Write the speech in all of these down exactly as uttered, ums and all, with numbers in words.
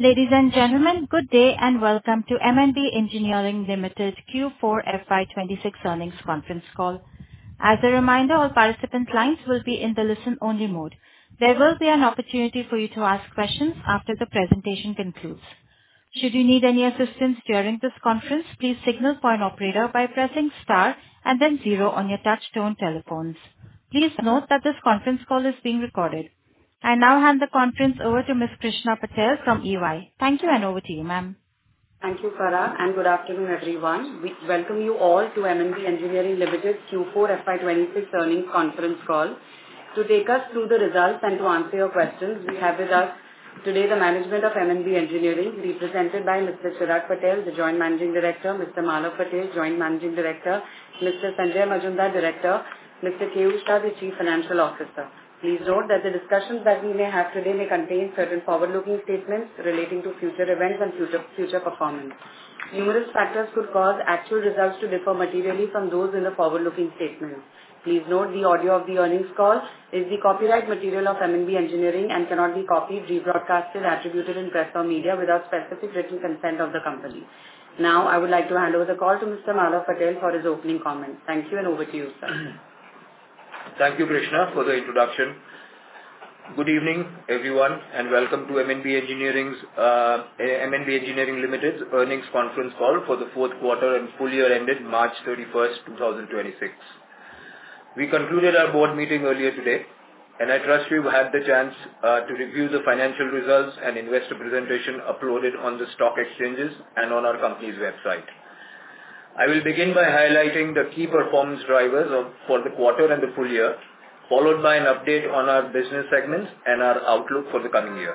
Ladies and gentlemen, good day and welcome to M N B Engineering Limited Q four F Y twenty-six earnings conference call. As a reminder, all participant lines will be in the listen-only mode. There will be an opportunity for you to ask questions after the presentation concludes. Should you need any assistance during this conference, please signal for an operator by pressing star and then zero on your touch-tone telephones. Please note that this conference call is being recorded. I now hand the conference over to Miz Krishna Patel from E Y. Thank you, and over to you, ma'am. Thank you, Farah, and good afternoon, everyone. We welcome you all to M N B Engineering Limited Q four F Y twenty-six earnings conference call. To take us through the results and to answer your questions, we have with us today the management of M N B Engineering, represented by Mister Chirag Patel, the Joint Managing Director, Mister Malav Patel, Joint Managing Director, Mister Sanjay Majumdar, Director, Mister Keyur Shah, the Chief Financial Officer. Please note that the discussions that we may have today may contain certain forward-looking statements relating to future events and future, future performance. Numerous factors could cause actual results to differ materially from those in the forward-looking statements. Please note the audio of the earnings call is the copyright material of M N B Engineering and cannot be copied, rebroadcasted, attributed in press or media without specific written consent of the company. Now, I would like to hand over the call to Mister Malav Patel for his opening comments. Thank you, and over to you, sir. Thank you, Krishna, for the introduction. Good evening, everyone, and welcome to M N B Engineering's uh, M N B Engineering Limited's earnings conference call for the fourth quarter and full year ended March thirty-first, twenty twenty-six. We concluded our board meeting earlier today, and I trust you've had the chance uh, to review the financial results and investor presentation uploaded on the stock exchanges and on our company's website. I will begin by highlighting the key performance drivers of, for the quarter and the full year, followed by an update on our business segments and our outlook for the coming year.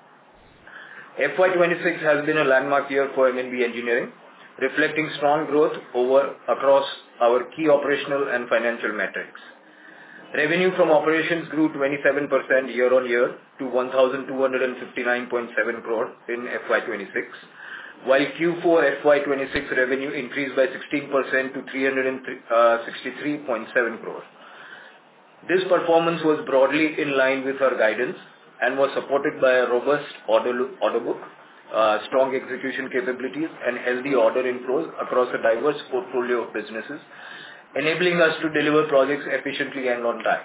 F Y twenty-six has been a landmark year for M N B Engineering, reflecting strong growth over across our key operational and financial metrics. Revenue from operations grew twenty-seven percent year-on-year to one thousand two hundred fifty-nine point seven crore in F Y twenty-six. While Q four F Y twenty-six revenue increased by sixteen percent to three hundred sixty-three point seven crore. This performance was broadly in line with our guidance and was supported by a robust order, order book, uh, strong execution capabilities, and healthy order inflows across a diverse portfolio of businesses, enabling us to deliver projects efficiently and on time.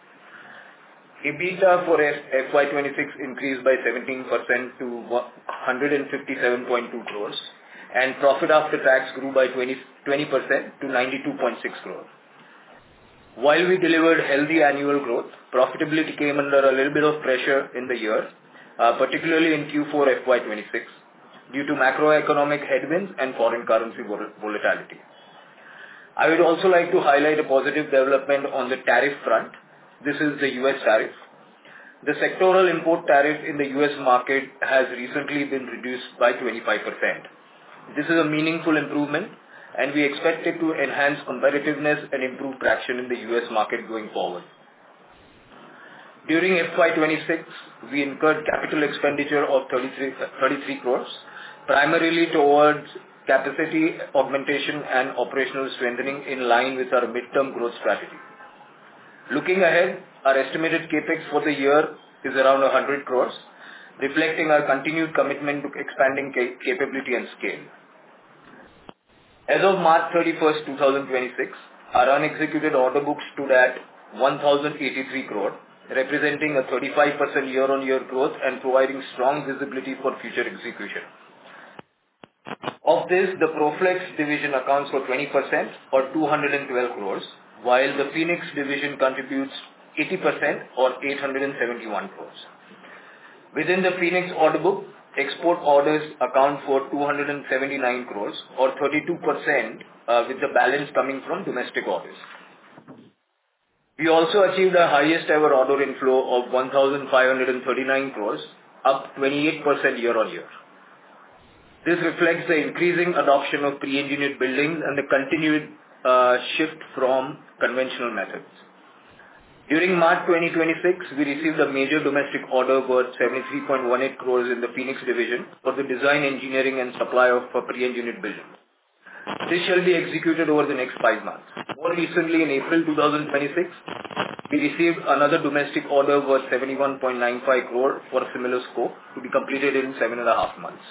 EBITDA for F Y twenty-six increased by seventeen percent to one hundred fifty-seven point two crores, and profit after tax grew by twenty percent to ninety-two point six crores. While we delivered healthy annual growth, profitability came under a little bit of pressure in the year, uh, particularly in Q four F Y twenty-six, due to macroeconomic headwinds and foreign currency volatility. I would also like to highlight a positive development on the tariff front. This is the U S tariff. The sectoral import tariff in the U S market has recently been reduced by twenty-five percent. This is a meaningful improvement, and we expect it to enhance competitiveness and improve traction in the U S market going forward. During F Y twenty-six, we incurred capital expenditure of thirty-three crores, primarily towards capacity augmentation and operational strengthening in line with our midterm growth strategy. Looking ahead, our estimated capex for the year is around one hundred crores, reflecting our continued commitment to expanding ca- capability and scale. As of March thirty-first, twenty twenty-six, our unexecuted order book stood at one thousand eighty-three crore, representing a thirty-five percent year-on-year growth and providing strong visibility for future execution. Of this, the Proflex division accounts for twenty percent or two hundred twelve crores, while the Phoenix division contributes eighty percent or eight hundred seventy-one crores. Within the Phoenix order book, export orders account for two hundred seventy-nine crores or thirty-two percent, uh, with the balance coming from domestic orders. We also achieved our highest ever order inflow of one thousand five hundred thirty-nine crores, up twenty-eight percent year-on-year. This reflects the increasing adoption of pre-engineered buildings and the continued uh, shift from conventional methods. During March twenty twenty-six, we received a major domestic order worth seventy-three point one eight crores in the Phoenix division for the design, engineering and supply of a pre-engineered building. This shall be executed over the next five months. More recently, in April twenty twenty-six, we received another domestic order worth seventy-one point nine five crore for a similar scope to be completed in seven and a half months.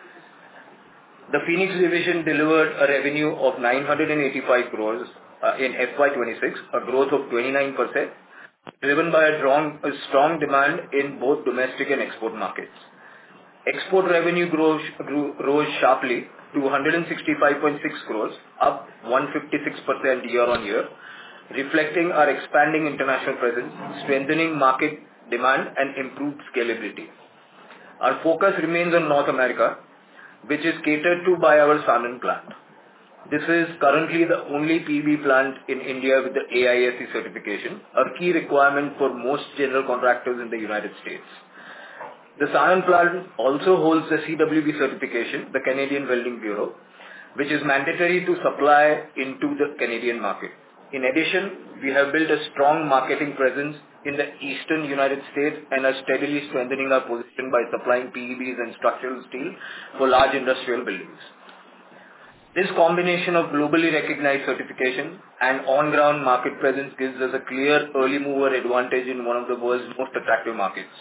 The Phoenix division delivered a revenue of nine hundred eighty-five crores uh, in F Y twenty-six, a growth of twenty-nine percent, driven by a strong, a strong demand in both domestic and export markets. Export revenue grows, grew, rose sharply to one hundred sixty-five point six crores, up one hundred fifty-six percent year-on-year, reflecting our expanding international presence, strengthening market demand, and improved scalability. Our focus remains on North America, which is catered to by our Sanand plant. This is currently the only P E B plant in India with the A I S C certification, a key requirement for most general contractors in the United States. The Sanand plant also holds the C W B certification, the Canadian Welding Bureau, which is mandatory to supply into the Canadian market. In addition, we have built a strong marketing presence in the eastern United States and are steadily strengthening our position by supplying P E Bs and structural steel for large industrial buildings. This combination of globally recognized certification and on-ground market presence gives us a clear early mover advantage in one of the world's most attractive markets.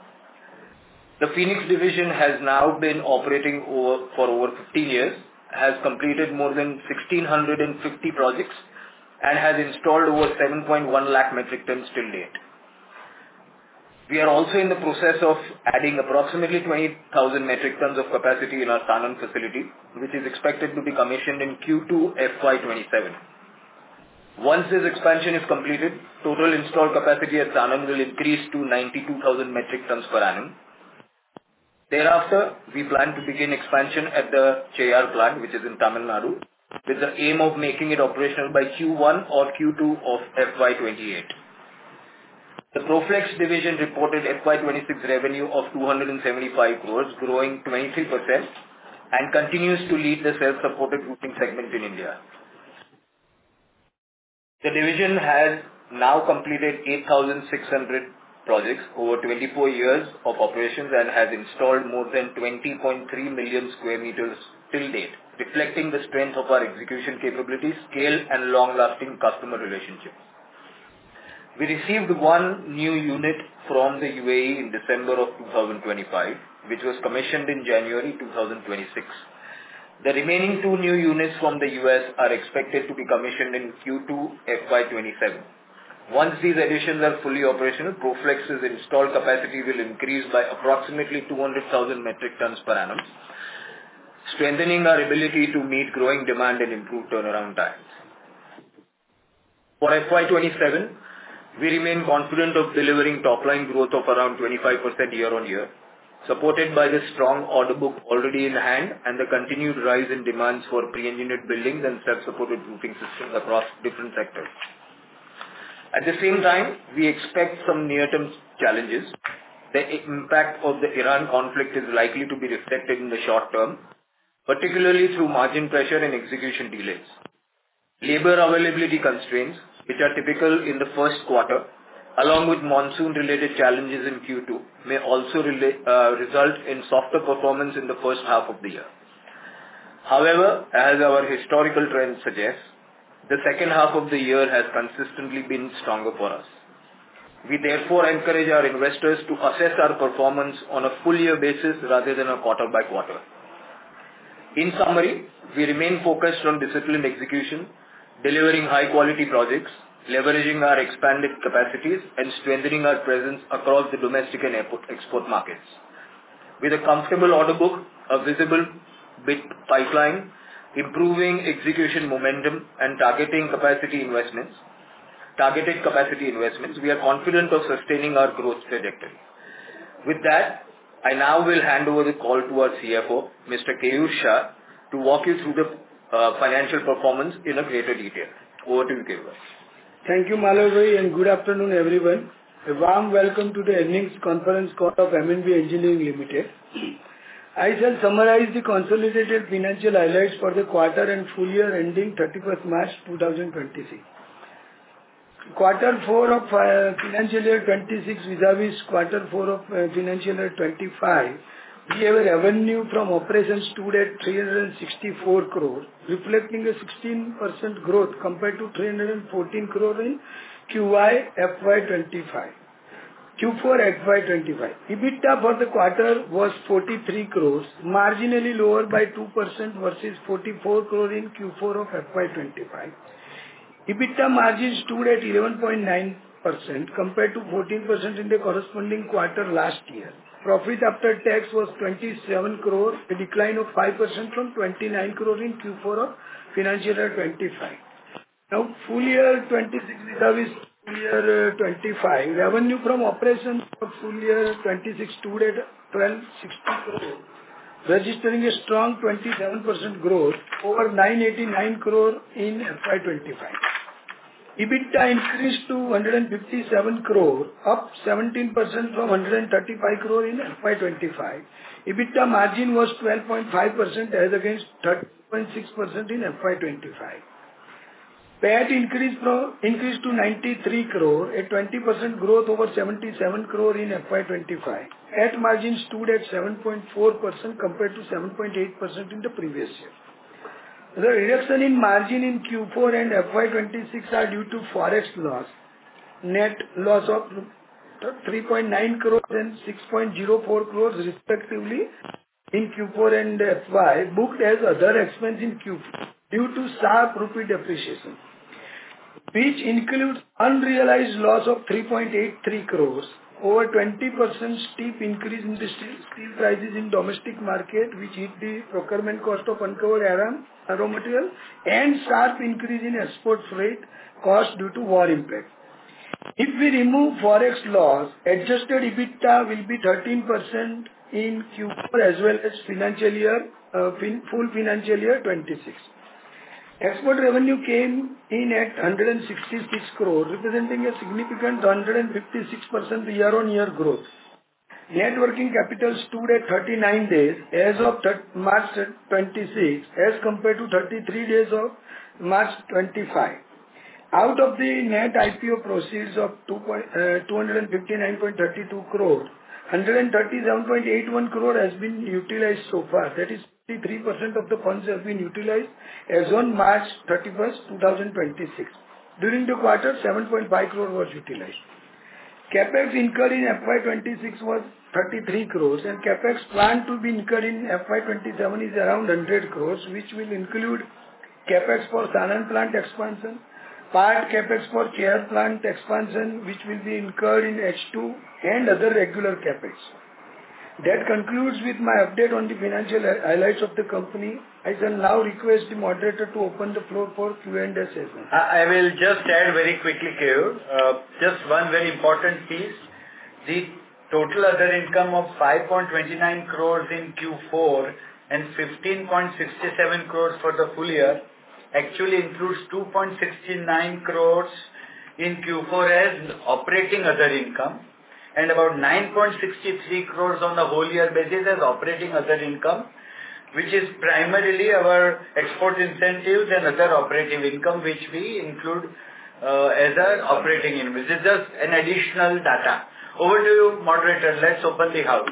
The Phoenix division has now been operating over, for over fifteen years, has completed more than one thousand six hundred fifty projects, and has installed over seven point one lakh metric tons till date. We are also in the process of adding approximately twenty thousand metric tons of capacity in our Sanand facility, which is expected to be commissioned in Q two F Y twenty-seven. Once this expansion is completed, total installed capacity at Sanand will increase to ninety-two thousand metric tons per annum. Thereafter, we plan to begin expansion at the Cheyyar plant, which is in Tamil Nadu, with the aim of making it operational by Q one or Q two of F Y twenty-eight. The Proflex division reported F Y twenty-six revenue of two hundred seventy-five crores, growing twenty-three percent, and continues to lead the self-supported roofing segment in India. The division has now completed eight thousand six hundred projects over twenty-four years of operations and has installed more than twenty point three million square meters till date, reflecting the strength of our execution capabilities, scale, and long-lasting customer relationships. We received one new unit from the U A E in December of two thousand twenty-five, which was commissioned in January two thousand twenty-six. The remaining two new units from the U S are expected to be commissioned in Q two F Y twenty-seven. Once these additions are fully operational, Proflex's installed capacity will increase by approximately two hundred thousand metric tons per annum, strengthening our ability to meet growing demand and improve turnaround times. For F Y twenty-seven, we remain confident of delivering top-line growth of around twenty-five percent year-on-year, supported by the strong order book already in hand and the continued rise in demands for pre-engineered buildings and self-supported roofing systems across different sectors. At the same time, we expect some near-term challenges. The impact of the Iran conflict is likely to be reflected in the short term, particularly through margin pressure and execution delays. Labor availability constraints, which are typical in the first quarter, along with monsoon-related challenges in Q two, may also relate, uh, result in softer performance in the first half of the year. However, as our historical trend suggests, the second half of the year has consistently been stronger for us. We therefore encourage our investors to assess our performance on a full year basis rather than a quarter by quarter. In summary, we remain focused on disciplined execution, delivering high quality projects, leveraging our expanded capacities, and strengthening our presence across the domestic and export markets. With a comfortable order book, a visible bid pipeline, improving execution momentum, and targeting capacity investments, targeted capacity investments, we are confident of sustaining our growth trajectory. With that, I now will hand over the call to our C F O, Mister Keyur Shah, to walk you through the uh, financial performance in a greater detail. Over to you, Keyur. Thank you, Malav, and good afternoon, everyone. A warm welcome to the earnings conference call of M and B Engineering Limited. I shall summarize the consolidated financial highlights for the quarter and full year ending thirty-first March two thousand twenty-six. Quarter four of uh, financial year twenty-six vis-a-vis quarter four of uh, financial year twenty-five, we have a revenue from operations stood at three hundred sixty-four crore, reflecting a sixteen percent growth compared to three hundred fourteen crore in Q Y F Y twenty-five. Q four F Y twenty-five. EBITDA for the quarter was forty-three crores, marginally lower by two percent versus forty-four crore in Q four of F Y twenty-five. EBITDA margin stood at eleven point nine percent compared to fourteen percent in the corresponding quarter last year. Profit after tax was twenty-seven crore, a decline of five percent from twenty-nine crore in Q four of financial year twenty-five. Now, full year twenty-six vis-à-vis full year uh, twenty-five, revenue from operations for full year twenty-six stood at twelve sixty crore, registering a strong twenty-seven percent growth over nine eighty-nine crore in F Y twenty-five. EBITDA increased to one hundred fifty-seven crore, up seventeen percent from one hundred thirty-five crore in F Y twenty-five. EBITDA margin was twelve point five percent as against thirteen point six percent in F Y twenty-five. P A T increased from increased to ninety-three crore, a twenty percent growth over seventy-seven crore in F Y twenty-five. P A T margin stood at seven point four percent compared to seven point eight percent in the previous year. The reduction in margin in Q four and F Y twenty-six are due to forex loss. Net loss of three point nine crores and six point zero four crores respectively in Q four and F Y, booked as other expense in Q four due to sharp rupee depreciation, which includes unrealized loss of three point eight three crores, over twenty percent steep increase in the steel, steel prices in domestic market, which hit the procurement cost of uncovered raw raw material, and sharp increase in export freight cost due to war impact. If we remove forex loss, adjusted EBITDA will be thirteen percent in Q four as well as financial year, uh, fin, full financial year twenty-six. Export revenue came in at one hundred sixty-six crore, representing a significant one hundred fifty-six percent year-on-year growth. Net working capital stood at thirty-nine days as of March twenty-six as compared to thirty-three days of March twenty-five. Out of the net I P O proceeds of two hundred fifty-nine point three two crore, one hundred thirty-seven point eight one crore has been utilized so far. That is fifty-three percent of the funds have been utilized as on March thirty-first, twenty twenty-six. During the quarter, seven point five crore was utilized. Capex incurred in F Y twenty-six was thirty-three crores and Capex planned to be incurred in F Y twenty-seven is around one hundred crores, which will include Capex for Sanand plant expansion, part Capex for Chair plant expansion, which will be incurred in H two, and other regular Capex. That concludes with my update on the financial highlights of the company. I shall now request the moderator to open the floor for Q and A session. I will just add very quickly, Keyur, uh, just one very important piece. The total other income of five point two nine crores in Q four and fifteen point six seven crores for the full year actually includes two point six nine crores in Q four as operating other income, and about nine point six three crores on the whole year basis as operating other income, which is primarily our export incentives and other operative income, which we include uh, as our operating income. This is just an additional data. Over to you, moderator. Let's open the house.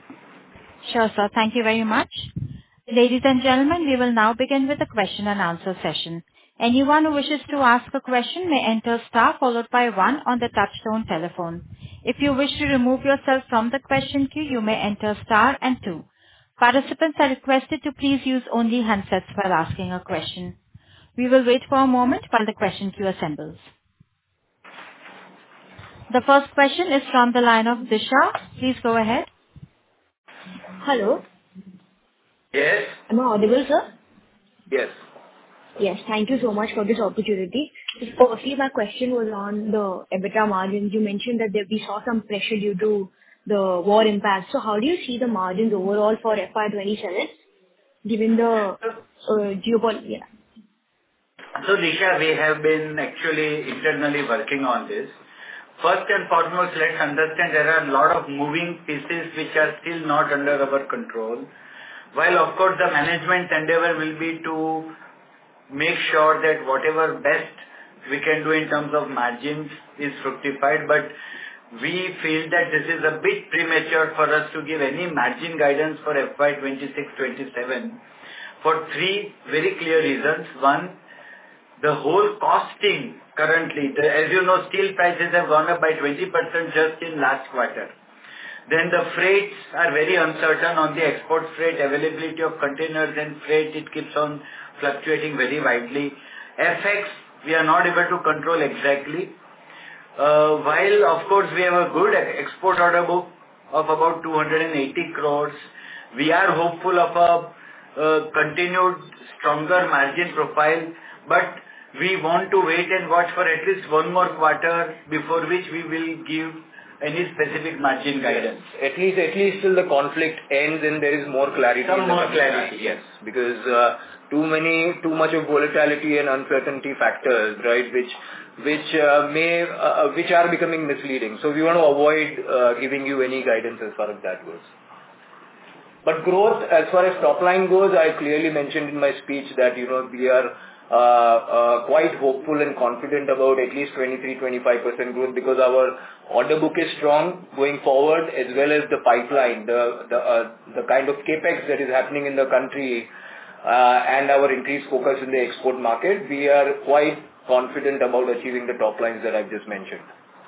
Sure, sir. Thank you very much. Ladies and gentlemen, we will now begin with the question and answer session. Anyone who wishes to ask a question may enter star followed by one on the touchtone telephone. If you wish to remove yourself from the question queue, you may enter star and two. Participants are requested to please use only handsets while asking a question. We will wait for a moment while the question queue assembles. The first question is from the line of Disha. Please go ahead. Hello. Yes. Am I audible, sir? Yes. Yes. Thank you so much for this opportunity. Firstly, my question was on the EBITDA margins. You mentioned that there we saw some pressure due to the war impact. So how do you see the margins overall for F Y twenty-seven, given the uh, geopolitical? Yeah. So, Disha, we have been actually internally working on this. First and foremost, let's understand there are a lot of moving pieces which are still not under our control. While, of course, the management endeavor will be to make sure that whatever best we can do in terms of margins is fructified, but we feel that this is a bit premature for us to give any margin guidance for F Y twenty-six twenty-seven for three very clear reasons. One, the whole costing currently, the, as you know, steel prices have gone up by twenty percent just in last quarter. Then the freights are very uncertain on the export freight, availability of containers and freight, it keeps on fluctuating very widely. F X, we are not able to control exactly. Uh, while, of course, we have a good export order book of about two hundred eighty crores, we are hopeful of a uh, continued stronger margin profile, but we want to wait and watch for at least one more quarter before which we will give any specific margin guidance. Yes. At least, at least till the conflict ends and there is more clarity. Some more clarity, yes. Because uh, too many, too much of volatility and uncertainty factors, right, which which uh, may, uh, which are becoming misleading. So we want to avoid uh, giving you any guidance as far as that goes. But growth, as far as top line goes, I clearly mentioned in my speech that, you know, we are uh, uh, quite hopeful and confident about at least twenty-three to twenty-five percent growth because our order book is strong going forward, as well as the pipeline, the the uh, the kind of capex that is happening in the country, uh, and our increased focus in the export market. We are quite confident about achieving the top lines that I've just mentioned.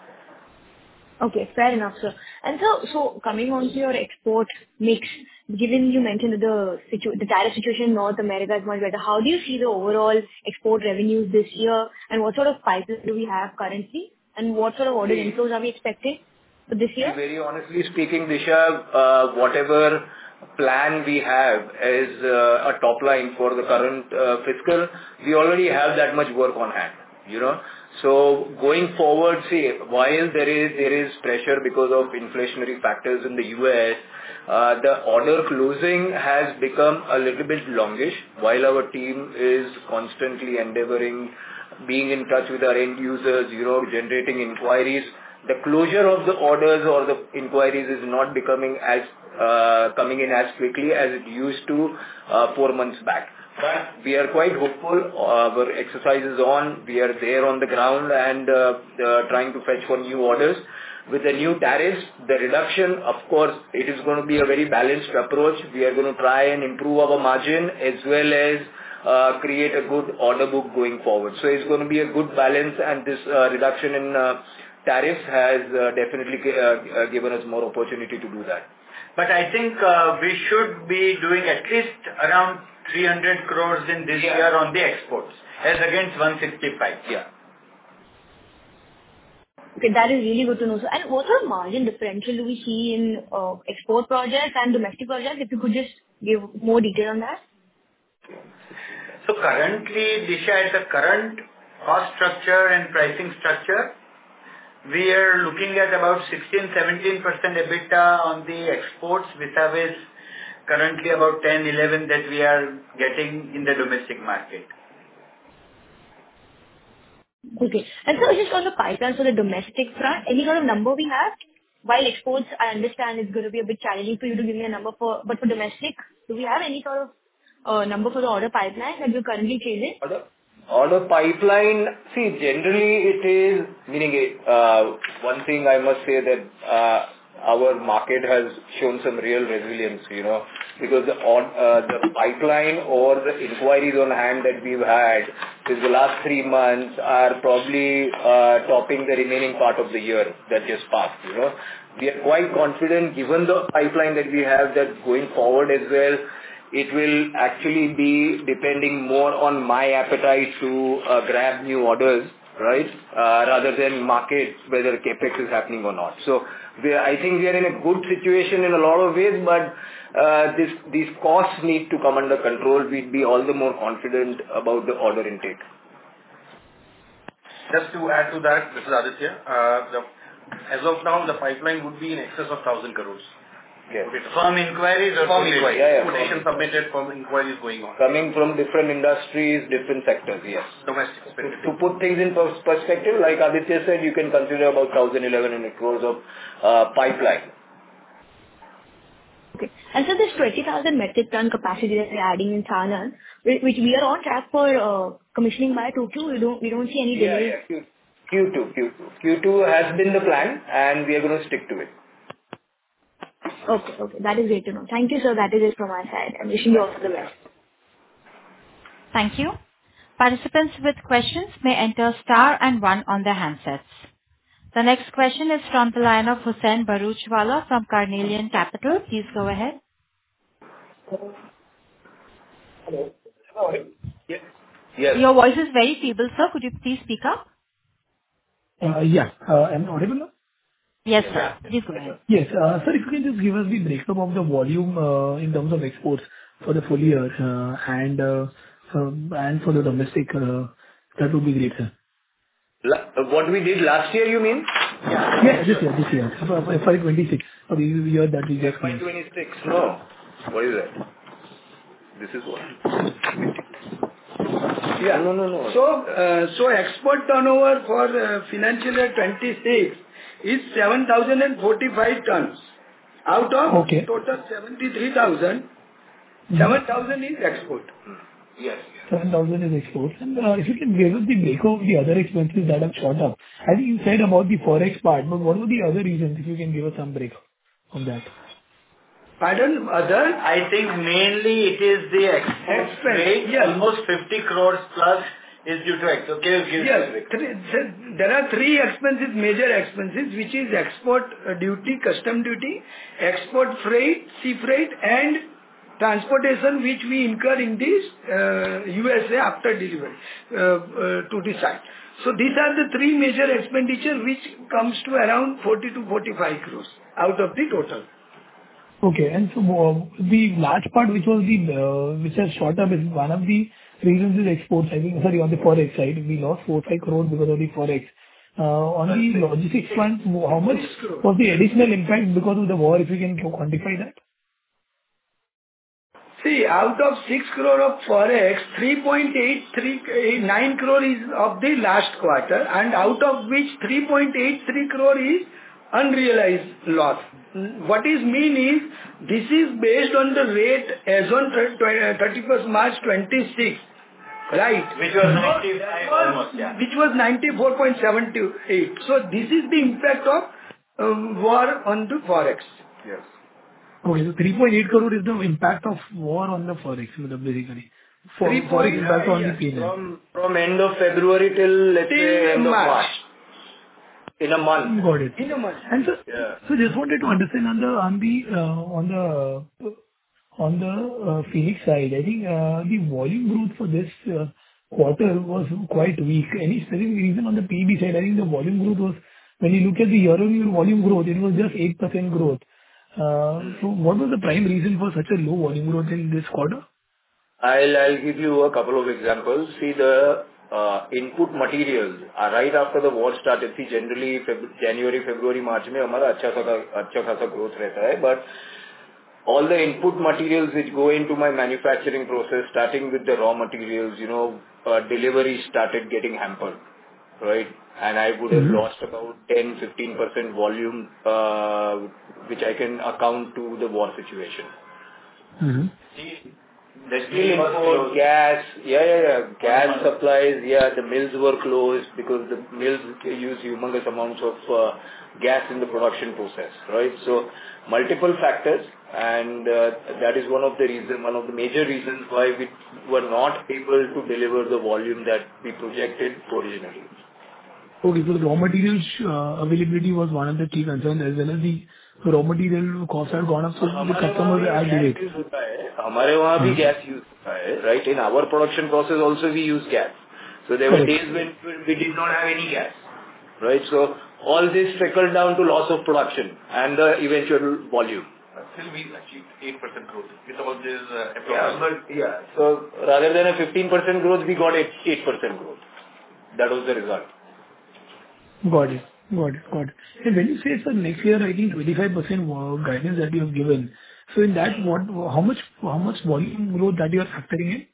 Okay, fair enough, sir. And so, so coming on to your export mix, given you mentioned that the situ- the tariff situation in North America is much better, how do you see the overall export revenues this year, and what sort of pipeline do we have currently, and what sort of order inflows are we expecting for this year? Very honestly speaking, Disha, uh, whatever plan we have as uh, a top line for the current uh, fiscal, we already have that much work on hand, you know. So going forward, see, while there is there is pressure because of inflationary factors in the U S, uh, the order closing has become a little bit longish, while our team is constantly endeavoring, being in touch with our end users, you know, generating inquiries. The closure of the orders or the inquiries is not becoming as uh, coming in as quickly as it used to uh, four months back. But we are quite hopeful. Our exercise is on. We are there on the ground and uh, uh, trying to fetch for new orders. With the new tariffs, the reduction, of course, it is going to be a very balanced approach. We are going to try and improve our margin as well as uh, create a good order book going forward. So it's going to be a good balance, and this uh, reduction in uh, tariffs has uh, definitely uh, uh, given us more opportunity to do that. But I think uh, we should be doing at least around three hundred crores in this yeah. year on the exports, as against one sixty-five. Yeah. Okay, that is really good to know. So, and what sort of margin differential do we see in uh, export projects and domestic projects? If you could just give more detail on that. So currently, Disha, at the current cost structure and pricing structure, we are looking at about sixteen to seventeen percent EBITDA on the exports, vis-a-vis currently about ten to eleven that we are getting in the domestic market. Okay. And so just on the pipeline for the domestic front, any sort of number we have? While exports, I understand it's going to be a bit challenging for you to give me a number for, but for domestic, do we have any sort of uh, number for the order pipeline that we're currently chasing? Order, order pipeline, see, generally it is, meaning uh, one thing I must say that uh, our market has shown some real resilience, you know, because the, uh, the pipeline or the inquiries on hand that we've had since the last three months are probably uh, topping the remaining part of the year that just passed, you know. We are quite confident, given the pipeline that we have, that going forward as well, it will actually be depending more on my appetite to uh, grab new orders, right, uh, rather than market, whether capex is happening or not. So we are, I think we are in a good situation in a lot of ways, but uh, this, these costs need to come under control. We'd be all the more confident about the order intake. Just to add to that, this is Aditya. Uh, the, as of now, the pipeline would be in excess of one thousand crores. Yes. Firm inquiries or firm inquiries? Yeah, yeah, quotation submitted, firm inquiries going on. Coming from different industries, different sectors, yes. Domestic. To, to put things in perspective, like Aditya said, you can consider about one thousand, eleven hundred crores of uh, pipeline. Okay. And so this twenty thousand metric ton capacity that we're adding in Sanand, which we are on track for uh, commissioning by two Q, we don't, we don't see any delays. Yeah, yeah. Q two, Q two. Q two has been the plan, and we are going to stick to it. Okay, okay. That is great to know. Thank you, sir. That is it from my side. I'm wishing you all the best. Thank you. Participants with questions may enter star and one on their handsets. The next question is from the line of Hussain Bharuchwala from Carnelian Capital. Please go ahead. Hello. Hello. Yes. Yes. Your voice is very feeble, sir. Could you please speak up? Uh, Yeah. Uh, Am I audible now? Yes, sir. Please go ahead. Yes. uh, Sir, if you can just give us the breakup of the volume uh, in terms of exports for the full year uh, and uh, um, and for the domestic, uh, that would be great, sir. La- uh, What we did last year, you mean? Yeah, this year, this year. For F Y twenty-six, for the year that we just F Y finished. twenty-six. No. What is that? This is what? Yeah. No, no, no. So, uh, so export turnover for uh, financial year twenty-six is seven thousand forty-five tons. Out of Okay. total seventy-three thousand, Mhm. seven thousand is export. Yes. seven thousand is exports. And uh, if you can give us the breakup of the other expenses that have shot up. I think you said about the Forex part, but what were the other reasons, if you can give us some breakup on that? Pardon, other? I think mainly it is the export Expense, rate. yes. Almost fifty crores plus is due to export. Okay, give Yes. Three, th- there are three expenses, major expenses, which is export uh, duty, custom duty, export freight, sea freight, and transportation, which we incur in this uh, U S A after delivery uh, uh, to the site. So these are the three major expenditure, which comes to around forty to forty-five crores out of the total. Okay. And so, uh, the large part which was the, uh, which has shot up is one of the reasons is exports. I think, sorry, on the Forex side, we lost four to five crore because of the Forex. Uh, On the logistics front, how much was the additional impact because of the war, if you can quantify that? See, out of six crore of Forex, three point eight three nine crore is of the last quarter, and out of which three point eight three crore is unrealized loss. What is mean is, this is based on the rate as on thirty-first March twenty-six, right? Which was ninety-five almost, yeah. Which was ninety-four point seven eight. So this is the impact of um, war on the Forex. Yes. Okay, so three point eight crore is the impact of war on the Forex, basically. For Three Forex point- impact on the yes. P and L. From from end of February till, let's Till say, end of March. March. In a month. Got it. In a month. And so, Yeah. so just wanted to understand on the on the uh, on the on the uh, Phoenix side, I think uh, the volume growth for this uh, quarter was quite weak. Any specific reason on the P E B side? I think the volume growth was, when you look at the year-on-year volume growth, it was just eight percent growth. Uh, So what was the prime reason for such a low volume growth in this quarter? I'll I'll give you a couple of examples. See, the uh, input materials are right after the war started. See, generally Feb- January, February, March में हमारा अच्छा खासा अच्छा खासा growth रहता है. But all the input materials which go into my manufacturing process, starting with the raw materials, you know, uh, delivery started getting hampered, right? And I would have Mm-hmm. lost about ten to fifteen percent volume, uh, which I can account to the war situation. Mm-hmm. The steel import, gas, yeah, yeah, yeah, gas supplies, yeah, the mills were closed because the mills use humongous amounts of uh, gas in the production process, right? So multiple factors, and uh, that is one of the reason, one of the major reasons why we were not able to deliver the volume that we projected originally. Okay, so the raw materials uh, availability was one of the key concerns, as well as the raw material costs have gone up, so the हमारे वहाँ customers भी are gas delayed. use होता है, हमारे वहाँ भी gas use होता है, right? In our production process also we use gas. So there were Correct. days when we did not have any gas, right? So all this trickled down to loss of production and the eventual volume. Still we achieved eight percent growth with all this uh, Yeah, employees. but yeah. So rather than a fifteen percent growth, we got eight percent growth. That was the result. Got it. Got it. Got it. And when you say, sir, next year, I think twenty-five percent wa- guidance that you have given, so in that, what, how much, how much volume growth that you are factoring in?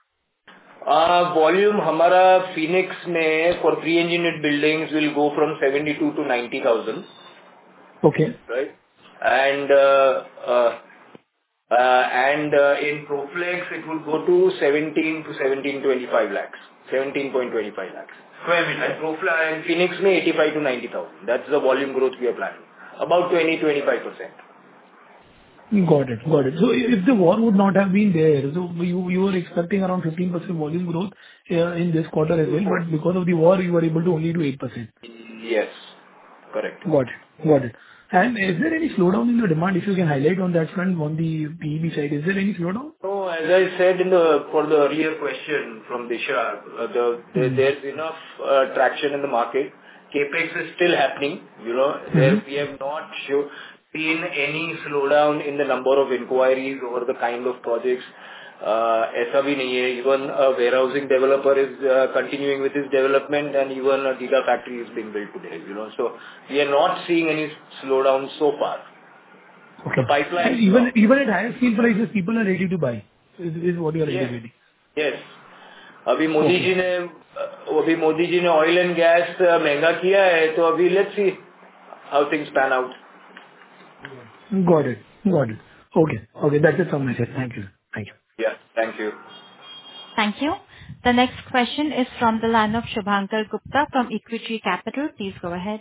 Uh, volume हमारा Phoenix में for pre-engineered buildings will go from seventy-two to ninety thousand. Okay. Right? And uh, uh, uh, and uh, in Proflex, it will go to seventeen to seventeen twenty-five lakhs, seventeen point two five lakhs. Square meter. And Proflex and Phoenix में eighty-five to ninety thousand. That's the volume growth we are planning. About twenty to twenty-five percent. Got it. Got it. So if the war would not have been there, so you you were expecting around fifteen percent volume growth uh, in this quarter as well, but because of the war, you were able to only do eight percent. Yes, correct. Got it. Got it. And is there any slowdown in the demand, if you can highlight on that front, on the P E B side? Is there any slowdown? So as I said in the, for the earlier question from Disha, uh, the, there- Mm-hmm. there's enough uh, traction in the market. CapEx is still happening, you know. There Mm-hmm. we have not show- seen any slowdown in the number of inquiries or the kind of projects. Uh, ऐसा भी नहीं है. Even a warehousing developer is uh, continuing with his development, and even a gigafactory is being built today, you know. So we are not seeing any slowdown so far. The Okay. pipeline And is even strong. even at higher steel prices, people are ready to buy, is is what you are Yes. indicating. Yes. अभी Modi Okay. जी ने अभी मोदी जी ने oil and gas महंगा किया है, तो अभी let's see how things pan out. Got it. Got it. Okay. Okay, that's it from my side. Thank you. Thank you. या thank you. Thank you. The next question is from the line of Shubhankar Gupta from Equity Capital. Please go ahead.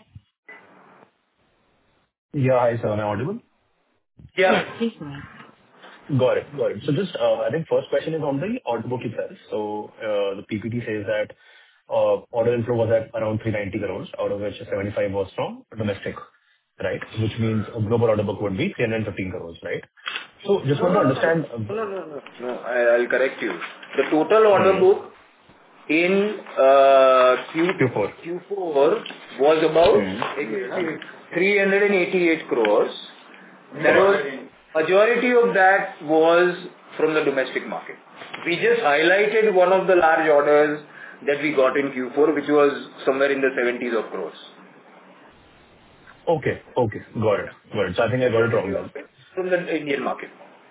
Yeah. Hi, sir. Am I audible? Yeah. Yes, please go ahead. Got it. Got it. So just, uh, I think first question is on the order book itself. So, uh, the P P T says that, uh, order inflow was at around three hundred ninety crores, out of which seventy-five was from domestic, right? Which means a global order book would be three hundred fifteen crores, right? So just No, want to no, no, understand. um, no, no, no. No, I, I'll correct you. The total order hmm, book in uh, Q Q four. Q4 was about Hmm. three hundred eighty-eight crores. That Got was it. majority of that was from the domestic market. We just highlighted one of the large orders that we got in Q four, which was somewhere in the seventies of crores. Okay. Okay. Got it. Got it. So I think I got it wrong then. From the Indian market.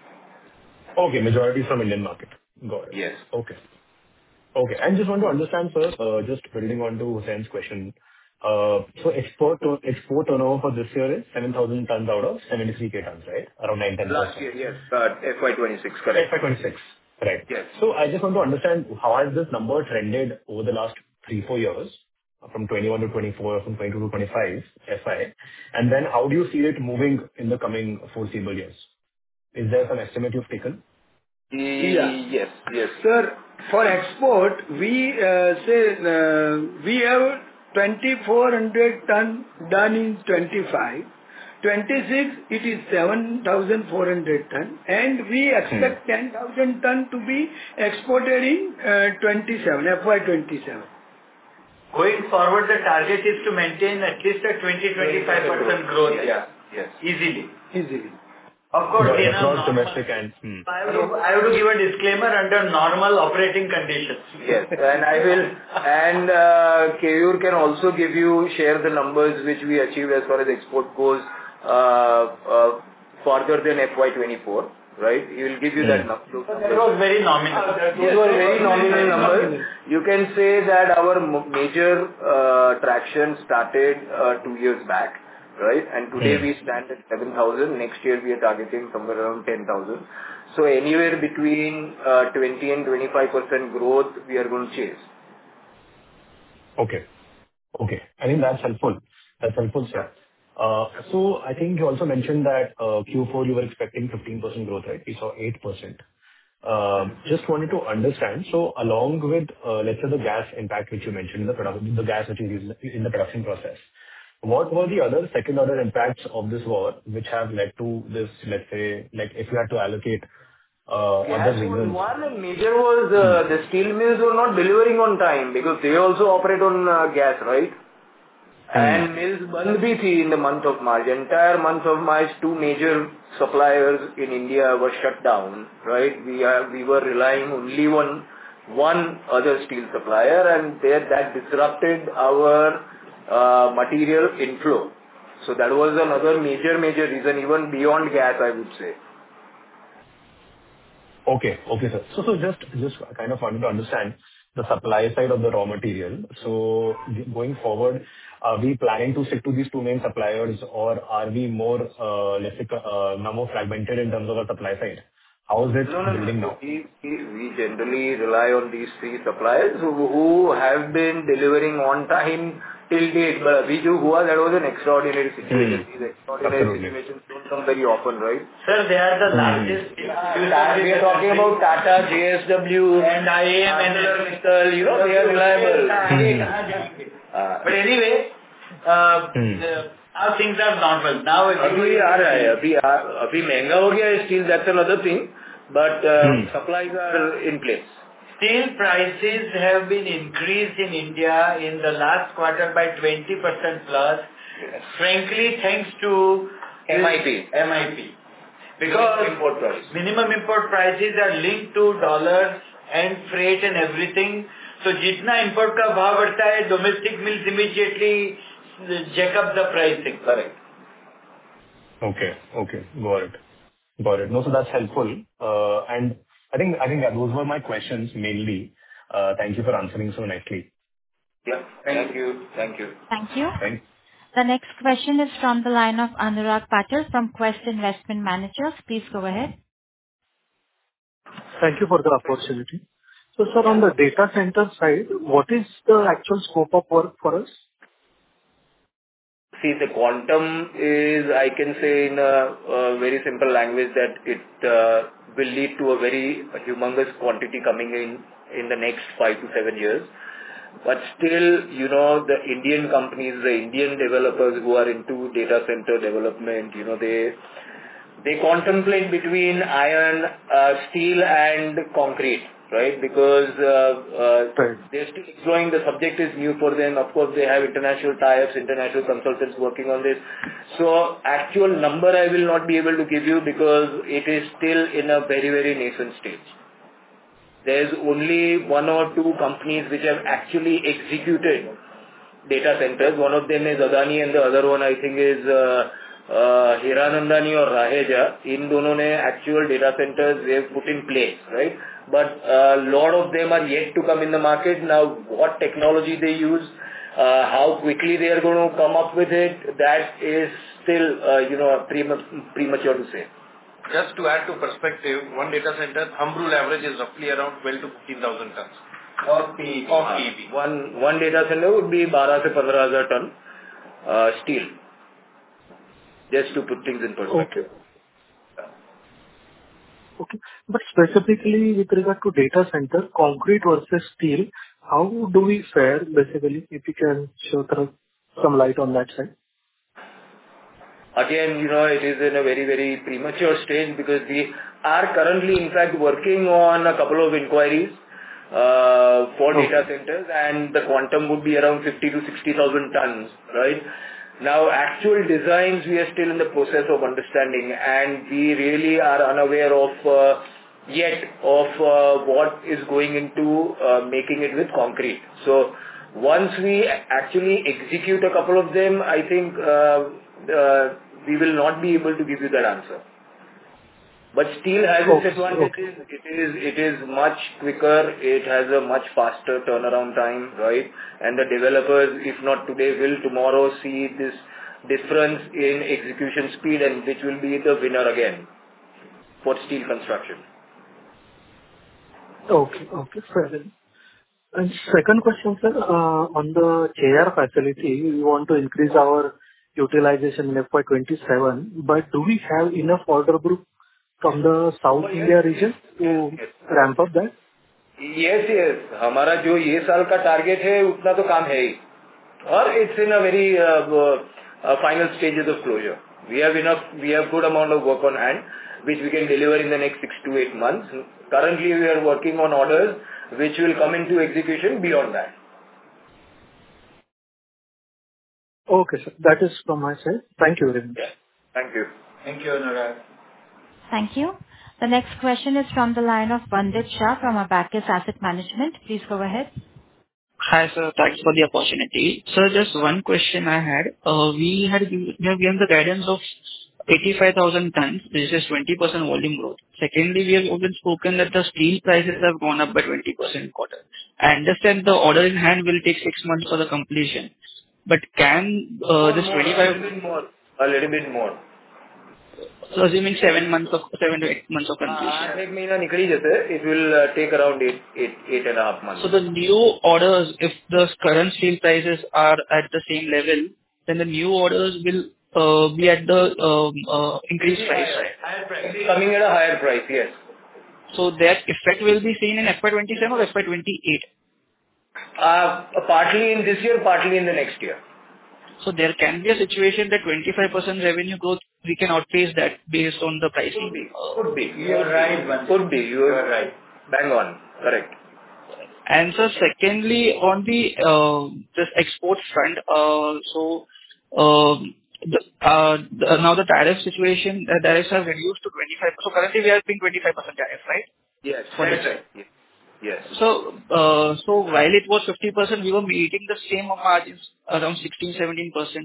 Okay. Majority from Indian market. Got it. Yes. Okay. Okay. And just want to understand, sir, uh, just building on to Hussein's question. Uh, So export to- export turnover for this year is seven thousand tons out of seventy-three K tons, right? Around nine to ten Last percent. year, yes. Uh, F Y twenty-six, correct. F Y twenty-six. Right. Yes. So I just want to understand how has this number trended over the last three, four years, from twenty-one to twenty-four, from twenty-two to twenty-five, F I, and then how do you see it moving in the coming foreseeable years? Is there some estimate you've taken? Yeah. Yes, yes. Sir, for export, we uh, say uh, we have twenty-four hundred ton done in twenty-five. twenty-six, it is seven thousand four hundred ton, and we Hmm. expect ten thousand ton to be exported in uh, twenty-seven, F Y twenty-seven. Going forward, the target is to maintain at least a twenty to twenty-five percent growth. Yeah. Yes. Easily. Easily. Of course, Got it. in a Across normal- domestic and... hmm. I have to I have to give a disclaimer under normal operating conditions. Yes. And I will, and uh, Keyur can also give you, share the numbers which we achieved as far as export goes, uh, uh, further than F Y twenty-four, right? He will give you that Hmm. number. That was very nominal. Those were very nominal numbers. You can say that our mo- major uh, traction started uh, two years back, right? And today Hmm. we stand at seven thousand. Next year we are targeting somewhere around ten thousand. So anywhere between uh, twenty and twenty-five percent growth we are going to chase. Okay. Okay. I think that's helpful. That's helpful, Yeah. sir. Uh, So I think you also mentioned that uh, Q four you were expecting fifteen percent growth, right? We saw eight percent. Uh, Just wanted to understand, so along with, uh, let's say, the gas impact which you mentioned, the product, the gas which is used in the production process, what were the other second-order impacts of this war which have led to this, let's say, like, if you had to allocate uh, other Gas was reasons? one, and major was uh, the steel mills were not delivering on time because they also operate on uh, gas, right? Hmm. And mills band bhi thi in the month of March. Entire month of March, two major suppliers in India were shut down, right? We are, we were relying only on one other steel supplier, and there that disrupted our uh, material inflow. So that was another major, major reason, even beyond gas, I would say. Okay. Okay, sir. So so just just kind of wanted to understand the supply side of the raw material. So g- going forward, are we planning to stick to these two main suppliers, or are we more, uh, let's say, uh, now more fragmented in terms of our supply side? How is it No, no, building no. now? We we we generally rely on these three suppliers who who have been delivering on time till date, but abhi jo hua, that was an extraordinary situation. Hmm. These extraordinary Absolutely. situations don't come very often, right? Sir, they are the Hmm. largest. We are talking about Tata, J S W, and I A M and ArcelorMittal, you know, they are reliable. Hmm. Uh, But anyway, uh, Hmm. uh, now things are normal. Now अभी आ रहा है, अभी आ, अभी महंगा हो गया है steel, that's another thing, but uh, Hmm. supplies are in place. Steel prices have been increased in India in the last quarter by twenty percent plus, frankly, thanks to M I P. M I P. Because Import price. minimum import prices are linked to dollars and freight and everything. So जितना import का भाव बढ़ता है, domestic mills immediately jack up the pricing. Correct. Okay. Okay. Got it. Got it. No, so that's helpful. Uh, And I think I think that those were my questions mainly. Uh, Thank you for answering so nicely. Yeah. Thank you. Thank you. Thank you. Thank The next question is from the line of Anurag Patil from Quest Investment Managers. Please go ahead. Thank you for the opportunity. So, sir, on the data center side, what is the actual scope of work for us? See, the quantum is, I can say in a, a very simple language, that it uh, will lead to a very humongous quantity coming in in the next five to seven years. But still, you know, the Indian companies, the Indian developers who are into data center development, you know, they they contemplate between iron, uh, steel and concrete, right? Because uh, uh, Right. they're still exploring. The subject is new for them. Of course, they have international tie-ups, international consultants working on this. So actual number I will not be able to give you because it is still in a very, very nascent stage. There's only one or two companies which have actually executed data centers. One of them is Adani and the other one I think is uh, uh, Hiranandani or Raheja. In दोनों ने actual data centers they have put in place, right? But a lot of them are yet to come in the market. Now, what technology they use, uh, how quickly they are going to come up with it, that is still, uh, you know, premat- premature to say. Just to add to perspective, one data center, thumb rule average is roughly around twelve to fifteen thousand tons Of P E P. of P E P. One one data center would be twelve to fifteen thousand ton uh, steel. Just to put things in perspective. Okay. Okay. But specifically with regard to data center, concrete versus steel, how do we fare basically, if you can show throw some light on that side? Again, you know, it is in a very, very premature stage because we are currently, in fact, working on a couple of inquiries uh, for Okay. data centers, and the quantum would be around fifty to sixty thousand tons, right? Now, actual designs, we are still in the process of understanding, and we really are unaware of uh, yet of uh, what is going into uh, making it with concrete. So once we actually execute a couple of them, I think uh, uh, we will not be able to give you that answer. But steel has its Okay. advantages. It is it is much quicker. It has a much faster turnaround time, right? And the developers, if not today, will tomorrow see this difference in execution speed, and which will be the winner again for steel construction. Okay. Okay, fair enough. And second question, sir, uh, on the K R facility, we want to increase our utilization in F Y twenty-seven, but do we have enough order book from the South India region to ramp up that? Yes, yes. हमारा जो ये साल का target है उतना तो काम है ही, और it's in a very uh, uh, final stages of closure. We have enough, we have good amount of work on hand, which we can deliver in the next six to eight months. Currently, we are working on orders which will come into execution beyond that. Okay, sir. That is from my side. Thank you very much. Yeah. Thank you. Thank you, Anurag. Thank you. The next question is from the line of Vandit Shah from Abacus Asset Management. Please go ahead. Hi, sir. Thanks for the opportunity. Sir, just one question I had. Uh, We had giv- we have given the guidance of eighty-five thousand tons. This is twenty percent volume growth. Secondly, we have even spoken that the steel prices have gone up by twenty percent quarter. I understand the order in hand will take six months for the completion, but can uh, More, this more, a twenty-five... little bit more. A little bit more. So assuming seven months of seven to eight months of completion. एक महीना निकल ही जाता है. It will uh, take around eight, eight, eight and a half months. So the new orders, if the current steel prices are at the same level, then the new orders will uh, be at the um, uh, increased price. Higher, higher price. Coming at a higher price, yes. So that effect will be seen in F Y twenty-seven or F Y twenty-eight? Uh, partly in this year, partly in the next year. So there can be a situation that twenty-five percent revenue growth, we can outpace that based on the pricing. Could be. Could be. You are right. Could be. You are right. Bang on. Correct. And so secondly, on the uh, this export front, uh, so um, the, uh, the, now the tariff situation, the tariffs have reduced to twenty-five. So currently we are paying twenty-five percent tariff, right? Yes. For That's this. right. Yes. Yes. So, uh, so while it was fifty percent, we were meeting the same margins around sixteen, seventeen percent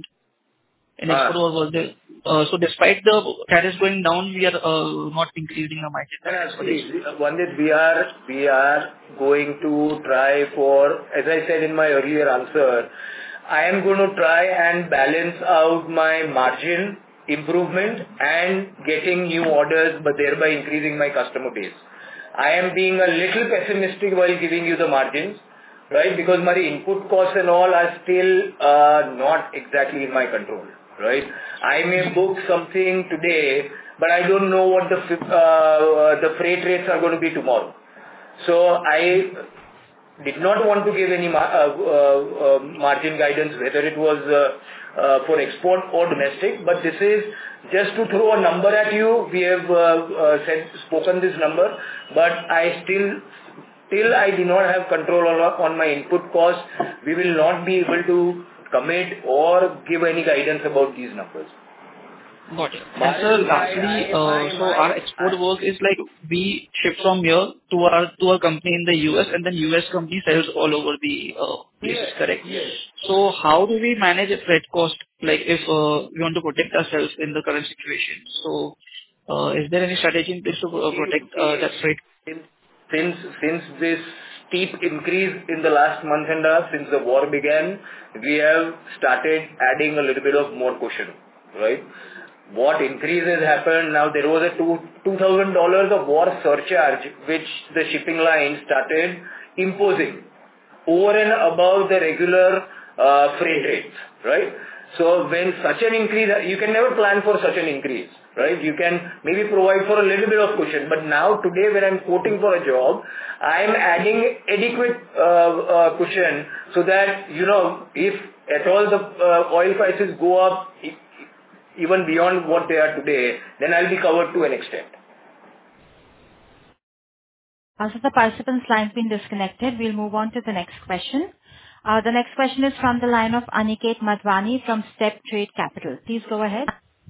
in export Ah. was there. Uh, so despite the tariffs going down, we are uh, not increasing the margin. And actually, one is we are, we are going to try for, as I said in my earlier answer, I am going to try and balance out my margin improvement and getting new orders, but thereby increasing my customer base. I am being a little pessimistic while giving you the margins, right? Because my input costs and all are still uh, not exactly in my control, right? I may book something today, but I don't know what the uh, the freight rates are going to be tomorrow. So I did not want to give any mar uh, uh, uh, margin guidance, whether it was uh, uh, for export or domestic, but this is just to throw a number at you. We have uh, uh, said, spoken this number, but I still, till I do not have control on, on my input cost, we will not be able to commit or give any guidance about these numbers. Got it. And sir, lastly, uh, so our export work is like we ship from here to our to our company in the U S, and then U S company sells all over the uh, places, Yes, correct? yes. So how do we manage a freight cost, like if uh, we want to protect ourselves in the current situation? So uh, is there any strategy in place to uh, protect uh, that freight? Since since this steep increase in the last month and a half, since the war began, we have started adding a little bit of more cushion, right? What increases happened now, there was a two two thousand dollars of war surcharge which the shipping line started imposing over and above the regular uh, freight rates, right? So when such an increase, you can never plan for such an increase, right? You can maybe provide for a little bit of cushion, but now today when I'm quoting for a job, I'm adding adequate uh, uh, cushion so that, you know, if at all the uh, oil prices go up even beyond what they are today, then I'll be covered to an extent. As the participant's line has been disconnected, we'll move on to the next question. Uh, the next question is from the line of Aniket Madhwani from Step Trade Capital. Please go ahead.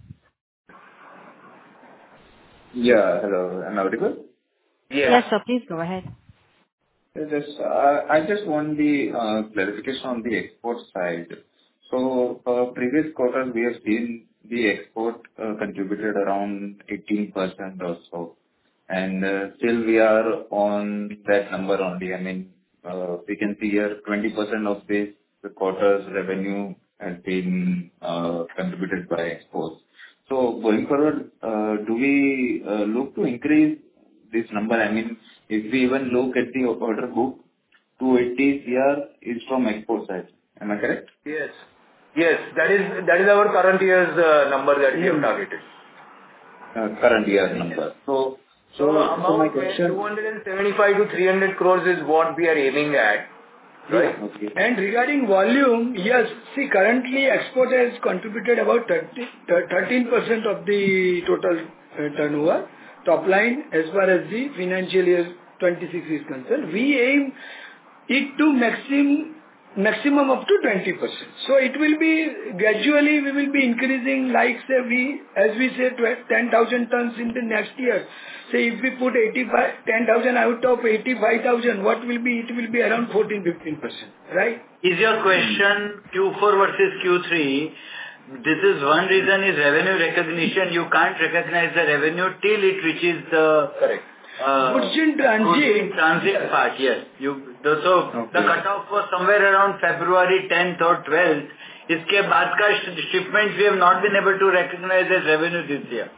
Yeah, hello. Am I audible? Yeah. Yes, sir. Please go ahead. Just, uh, I just want the uh, clarification on the export side. So, uh, previous quarters we have seen the export uh, contributed around eighteen percent or so, and uh, still we are on that number only. I mean, uh, we can see here twenty percent of this the quarter's revenue has been uh, contributed by exports. So going forward, uh, do we uh, look to increase this number? I mean, if we even look at the order book, two hundred eighty crore is from export side. Am I correct? Yes. Yes, that is that is our current year's uh, number that we have targeted. Uh, current year's number. So, so, So so my about question. two seventy-five to three hundred crores is what we are aiming at, right? Okay. And regarding volume, yes, see, currently export has contributed about thirteen percent of the total uh, turnover, top line, as far as the financial year twenty-six is concerned. We aim it to maximum maximum up to twenty percent. So it will be gradually, we will be increasing, like say we, as we say, ten thousand tons in the next year. Say if we put eighty-five, ten thousand out of eighty-five thousand, what will be? It will be around fourteen to fifteen percent, right? Is your question Q four versus Q three? This is one reason is revenue recognition. You can't recognize the revenue till it reaches the Correct. Uh, Goods in transit. Goods in transit part, yes. You, the, so Okay. the cutoff was somewhere around February tenth or twelfth. Iske baad ka shipments we have not been able to recognize as revenue this year.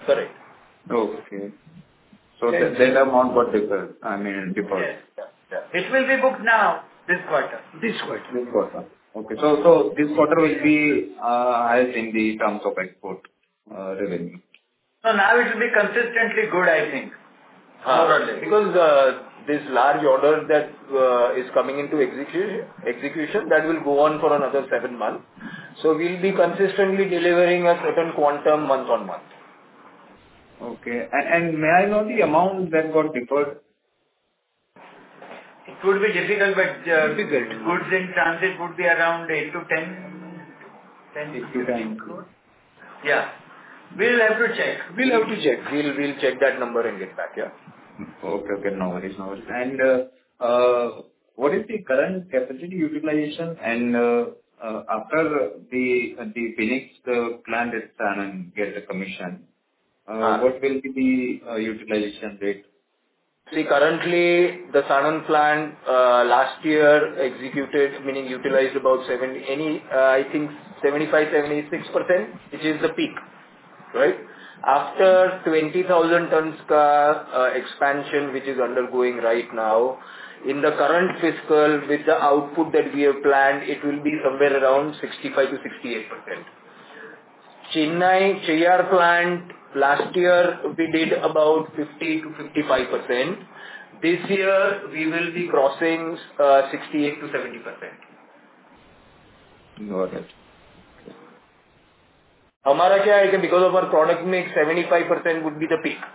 Correct. Okay. So that, that amount got deferred, I mean, deferred. Yes. Yeah. Yeah. It will be booked now, this quarter. This quarter. This quarter. Okay. So, so this quarter will be uh, highest in the terms of export uh, revenue. So now it will be consistently good, I think. Uh, More or less. Because uh, this large order that uh, is coming into execution, execution, that will go on for another seven months. So we'll be consistently delivering a certain quantum month on month. Okay. And, and may I know the amount that got deferred? It would be difficult, but uh, Difficult. goods in transit would be around eight to ten, ten eight to ten crores. Yeah. We'll have to check. We'll have to check. We'll, we'll check that number and get back, yeah. Okay, okay. No worries, no worries. And uh, uh, what is the current capacity utilization? And uh, uh, after the uh, the Phoenix uh, plant is done and get the commission, uh, Ah. what will be the uh, utilization rate? See, currently, the Sanand plant uh, last year executed, meaning utilized about seventy, any, uh, I think seventy-five, seventy-six percent, which is the peak, right? After twenty thousand tons ka, uh, expansion, which is undergoing right now, in the current fiscal, with the output that we have planned, it will be somewhere around sixty-five to sixty-eight percent. Chennai Cheyyar plant, last year we did about fifty to fifty-five percent. This year we will be crossing uh, sixty-eight to seventy percent. Got it. हमारा क्या है कि because of our product mix, seventy-five percent would be the peak.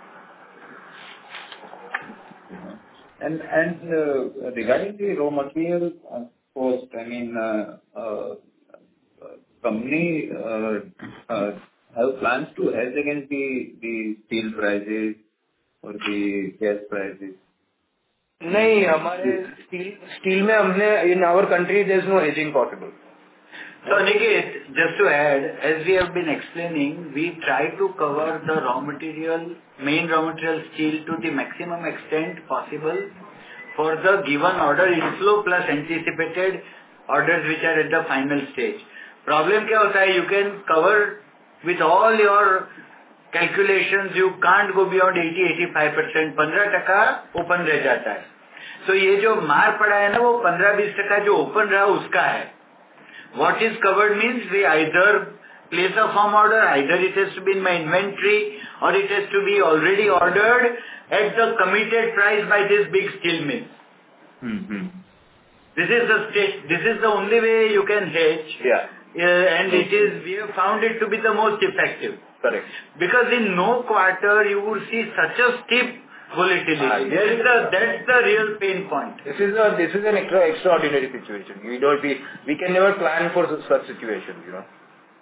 And and uh, regarding the raw material uh, cost, I mean, uh, uh, uh, company uh, uh, have plans to hedge against the the steel prices or the gas prices? नहीं, हमारे steel steel में हमने in our country there is no hedging possible. So Niket, just to add, as we have been explaining, we try to cover the raw material, main raw material steel to the maximum extent possible for the given order inflow plus anticipated orders which are at the final stage. Problem क्या होता है? You can cover with all your calculations, you can't go beyond eighty to eighty-five percent. पंद्रह टका open रह जाता है. So ये जो मार पड़ा है ना, वो पंद्रह बीस टका जो open रहा उसका है. What is covered means we either place a firm order, either it has to be in my inventory or it has to be already ordered at the committed price by this big steel mill. Mm-hmm. This is the state, this is the only way you can hedge. Yeah. Uh, and it is, we have found it to be the most effective. Correct. Because in no quarter you would see such a steep volatility. Ah, There is the, that's the real pain point. This is a this is an extra extraordinary situation. We don't we we can never plan for such situations, you know.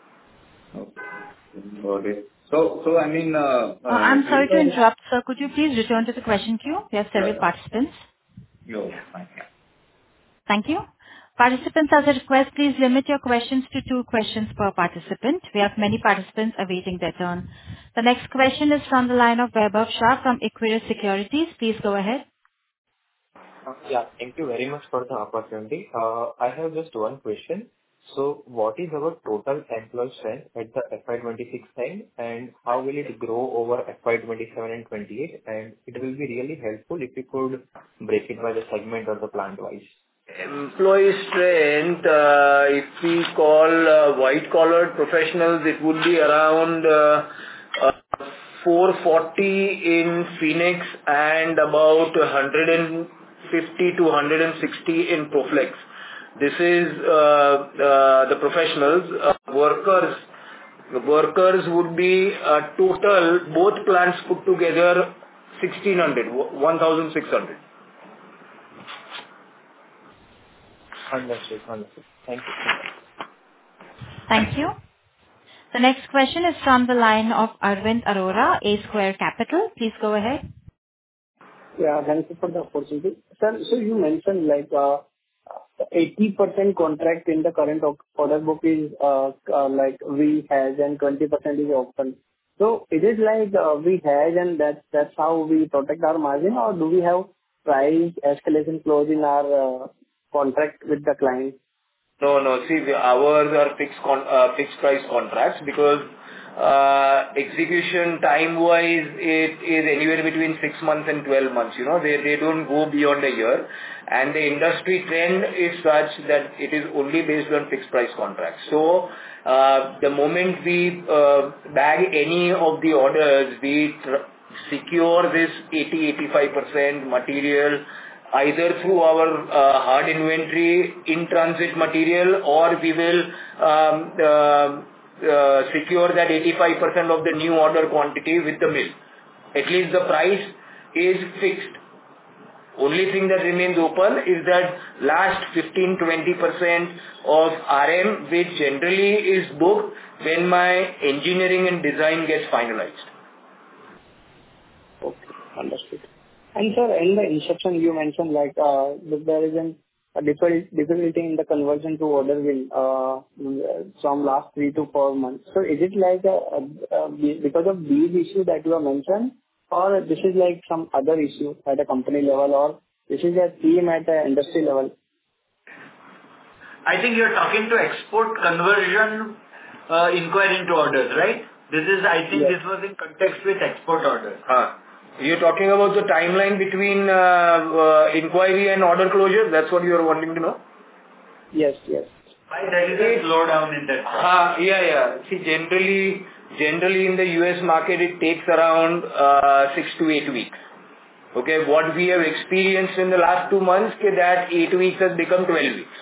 Okay. Got it. So, so I mean, uh, Uh, I'm sorry to uh, interrupt, sir. Could you please return to the question queue? We have several Yeah. participants. Yo, fine. Yeah. Thank you. Participants, as a request, please limit your questions to two questions per participant. We have many participants awaiting their turn. The next question is from the line of Vaibhav Shah from Equirus Securities. Please go ahead. Uh, Yeah, thank you very much for the opportunity. Uh, I have just one question. So what is our total employee strength at the F Y twenty-six time, and how will it grow over F Y twenty-seven and twenty-eight? And it will be really helpful if you could break it by the segment or the plant wise. Employee strength, uh, if we call uh, white-collar professionals, it would be around uh, uh, four forty in Phoenix and about one hundred fifty to one hundred sixty in Proflex. This is uh, uh, the professionals. Uh, workers, the workers would be uh, total, both plants put together, sixteen hundred, one thousand six hundred. Understood. Understood. Thank you. Thank you. The next question is from the line of Arvind Arora, A Square Capital. Please go ahead. Yeah, thank you for the opportunity. Sir, so you mentioned like uh, eighty percent contract in the current o- order book is uh, uh, like we hedge and twenty percent is open. So is it like uh, we hedge and that's that's how we protect our margin, or do we have price escalation clause in our uh, contract with the client? No, no. See, the- ours are fixed con- uh, fixed price contracts because uh, execution time-wise, it is anywhere between six months and twelve months. You know, they, they don't go beyond a year. And the industry trend is such that it is only based on fixed price contracts. So, uh, the moment we uh, bag any of the orders, we tr- secure this eighty to eighty-five percent material either through our uh, hard inventory in transit material, or we will um, uh, uh, secure that eighty-five percent of the new order quantity with the mill. At least the price is fixed. Only thing that remains open is that last fifteen to twenty percent of R M, which generally is booked when my engineering and design gets finalized. Okay, understood. And sir, in the instruction you mentioned like uh, that there is an, a difficulty in the conversion to order win uh, from last three to four months. So is it like a, a, a, because of these issues that you have mentioned, or this is like some other issue at a company level, or this is a theme at the industry level? I think you're talking to export conversion uh, inquiry into orders, right? This is, I think yes. This was in context with export orders. Huh. You're talking about the timeline between uh, uh, inquiry and order closure? That's what you're wanting to know? Yes, yes. Why there is a slowdown in that? Uh, yeah, yeah. See, generally, generally in the U S market, it takes around uh, six to eight weeks. Okay, what we have experienced in the last two months, that eight weeks has become twelve weeks.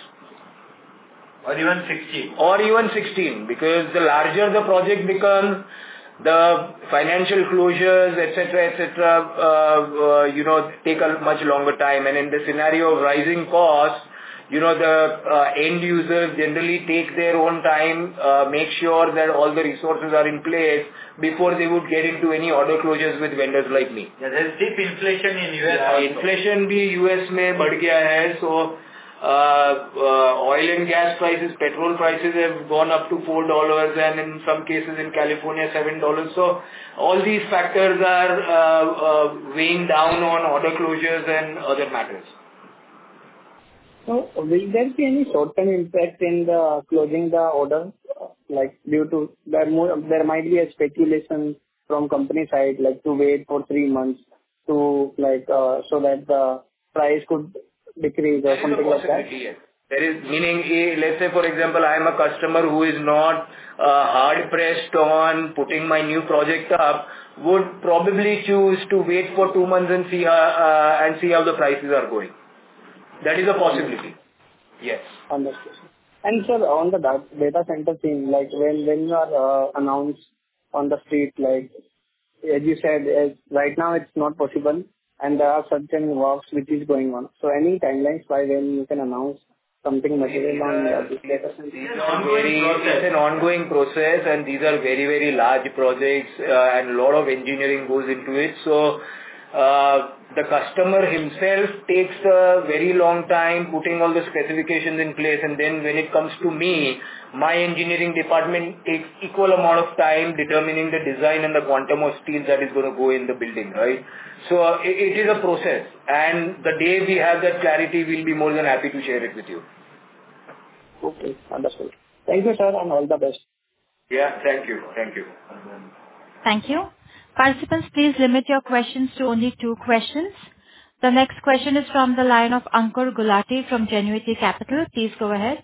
Or even sixteen. Or even sixteen, because the larger the project becomes, the financial closures, et cetera, et cetera, uh, uh, you know, take a much longer time. And in the scenario of rising costs, you know, the uh, end users generally take their own time, uh, make sure that all the resources are in place before they would get into any order closures with vendors like me. Yeah, there is deep inflation in U S. Yeah, inflation bhi U S mein बढ़ गया है, so Uh, uh, oil and gas prices, petrol prices have gone up to four dollars, and in some cases in California seven dollars. So all these factors are uh, uh, weighing down on order closures and other matters. So will there be any short-term impact in the closing the order, like due to there more, there might be a speculation from company side, like to wait for three months to like uh, so that the price could decrease or something like that? Yes. There is, meaning, let's say for example, I am a customer who is not uh, hard pressed on putting my new project up, would probably choose to wait for two months and see how, uh, and see how the prices are going. That is a possibility. Yes. Understood. And sir, on the data center thing, like when, when you are uh, announced on the street, like as you said, as right now it's not possible, and there are certain works which is going on. So any timelines by when you can announce something material on uh, this data center? It's an ongoing process, and these are very, very large projects, uh, and a lot of engineering goes into it. So uh, the customer himself takes a very long time putting all the specifications in place, and then when it comes to me, my engineering department takes equal amount of time determining the design and the quantum of steel that is going to go in the building, right? So uh, it, it is a process, and the day we have that clarity, we'll be more than happy to share it with you. Okay, understood. Thank you, sir, and all the best. Yeah, thank you. Thank you. Thank you. Participants, please limit your questions to only two questions. The next question is from the line of Ankur Gulati from Genuity Capital. Please go ahead.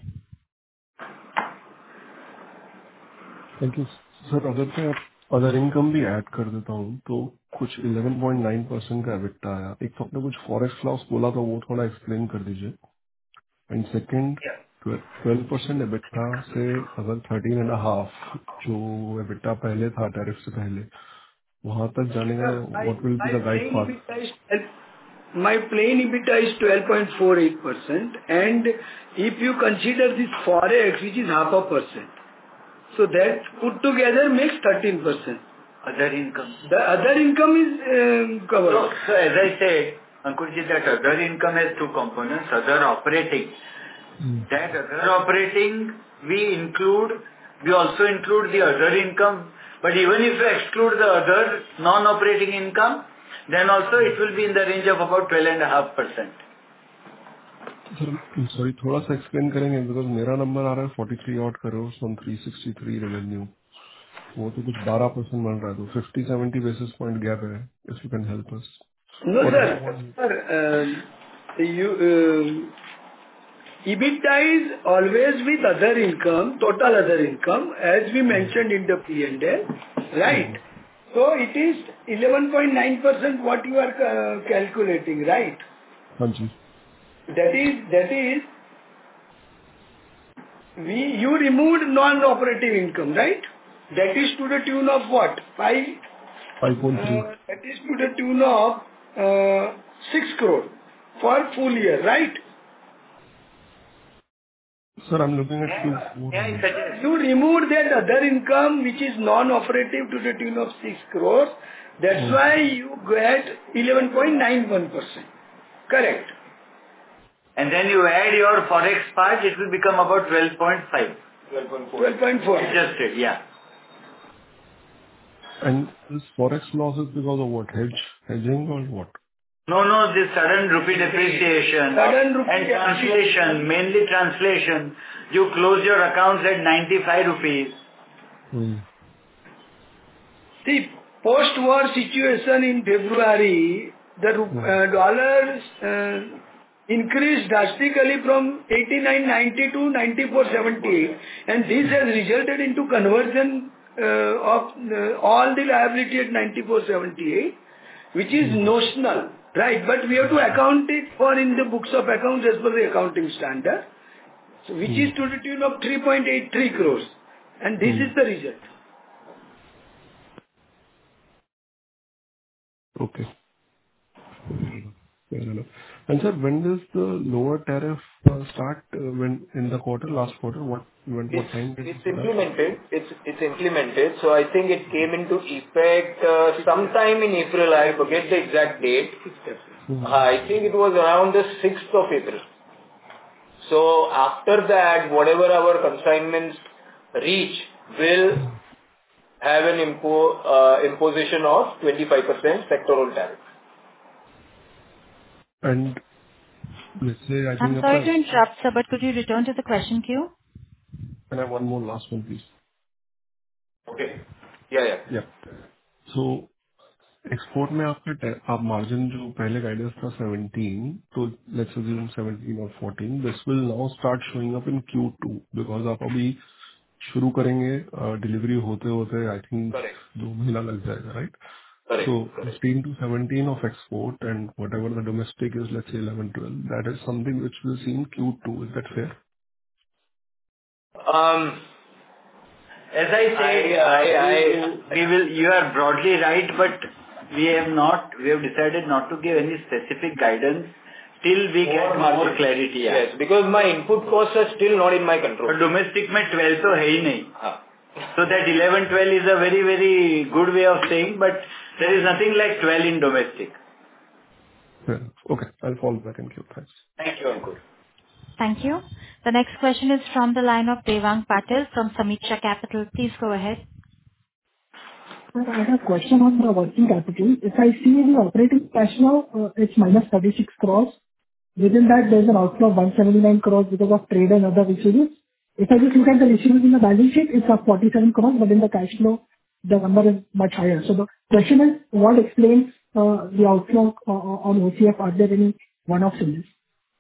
Thank you. Sir, अगर मैं other income भी add कर देता हूँ तो कुछ eleven point nine percent का EBITDA आया. एक तो आपने कुछ फॉरेक्स लॉस बोला था, वो थोड़ा एक्सप्लेन कर दीजिए. And second, twelve percent EBITDA से अगर thirteen and a half जो EBITDA पहले था टैरिफ से पहले, वहां तक जाने का what will be the guide path? My plain EBITDA is twelve point four eight percent, and if you consider this forex, which is half a percent, so that put together makes thirteen percent. Other income. The other income is um, covered. So, so as I said, Ankurji, that other income has two components. Other operating. Mm. That other operating, we include, we also include the other income. But even if you exclude the other non-operating income, then also it will be in the range of about twelve and a half percent. Sir sorry थोड़ा सा explain करेंगे, because मेरा number आ रहा है forty-three odd crores on three sixty-three revenue, वो तो कुछ twelve percent बन रहा है, तो fifty seventy basis point gap है, if you can help us. No, Or sir. do you want- Sir, um, you, um, EBITDA is always with other income, total other income, as we mentioned in the P and L, right? So it is eleven point nine percent what you are uh, calculating, right? हाँ जी. That is, that is, we, you removed non-operative income, right? That is to the tune of what? Five, five point three. uh, that is to the tune of uh, six crore for full year, right? Sir, I'm looking at Q four. You removed that other income which is non-operative to the tune of six crores. That's why you get eleven point nine one percent. Correct. And then you add your forex part, it will become about twelve point five. twelve point four. twelve point four. Adjusted, yeah. And this forex loss is because of what? Hedge, hedging or what? No, no, this sudden rupee depreciation Sudden rupee and translation, mainly translation. You close your accounts at ninety-five rupees. Hmm. See, post-war situation in February, the ru- uh, dollars uh, increased drastically from eighty-nine ninety to ninety-four seventy-eight, and this has resulted into conversion uh, of uh, all the liability at ninety-four seventy-eight, which is notional, right? But we have to account it for in the books of accounts as per the accounting standard, so which is to the tune of three point eight three crores, and this is the result. Okay. Fair enough. And sir, when does the lower tariff uh, start? Uh, when in the quarter, last quarter, what when what It's time did it it's start? implemented. It's it's implemented. So I think it came into effect uh, sometime in April. I forget the exact date. Uh, I think it was around the sixth of April. So after that, whatever our consignments reach will have an impo uh, imposition of twenty-five percent sectoral tariff. And let's say, I I'm think sorry to apart- interrupt, sir, but could you return to the question queue? Can I have one more last one, please? Okay. Yeah, yeah. Yeah. So export में आपका टे- आप margin जो पहले guidance था seventeen, तो let's assume seventeen और fourteen, this will now start showing up in Q two because आप अभी शुरू करेंगे डिलीवरी होते होते आई थिंक दो महीना लग जाएगा, right? Correct. So fifteen to seventeen of export and whatever the domestic is, let's say eleven twelve, that is something which we'll see in Q two. Is that fair? Um, as I said, I- I- I- we will, you are broadly right, but we have not, we have decided not to give any specific guidance till we get more margin. clarity. Yeah. Yes, because my input costs are still not in my control. But domestic में twelve तो है ही नहीं. हाँ. So that eleven twelve is a very, very good way of saying, but there is nothing like twelve in domestic. Fair enough. Okay, I'll fall back in queue. Thanks. Thank you, Ankur. Thank you. The next question is from the line of Devang Patel from Sameeksha Capital. Please go ahead. Sir, I have a question on the working capital. If I see the operating cash flow, uh, it's minus thirty-six crores. Within that, there's an outflow of one hundred seventy-nine crores because of trade and other receivables. If I just look at the receivables in the balance sheet, it's of forty-seven crores, but in the cash flow, the number is much higher. So the question is, what explains uh, the outflow uh, on O C F? Are there any one-offs in this?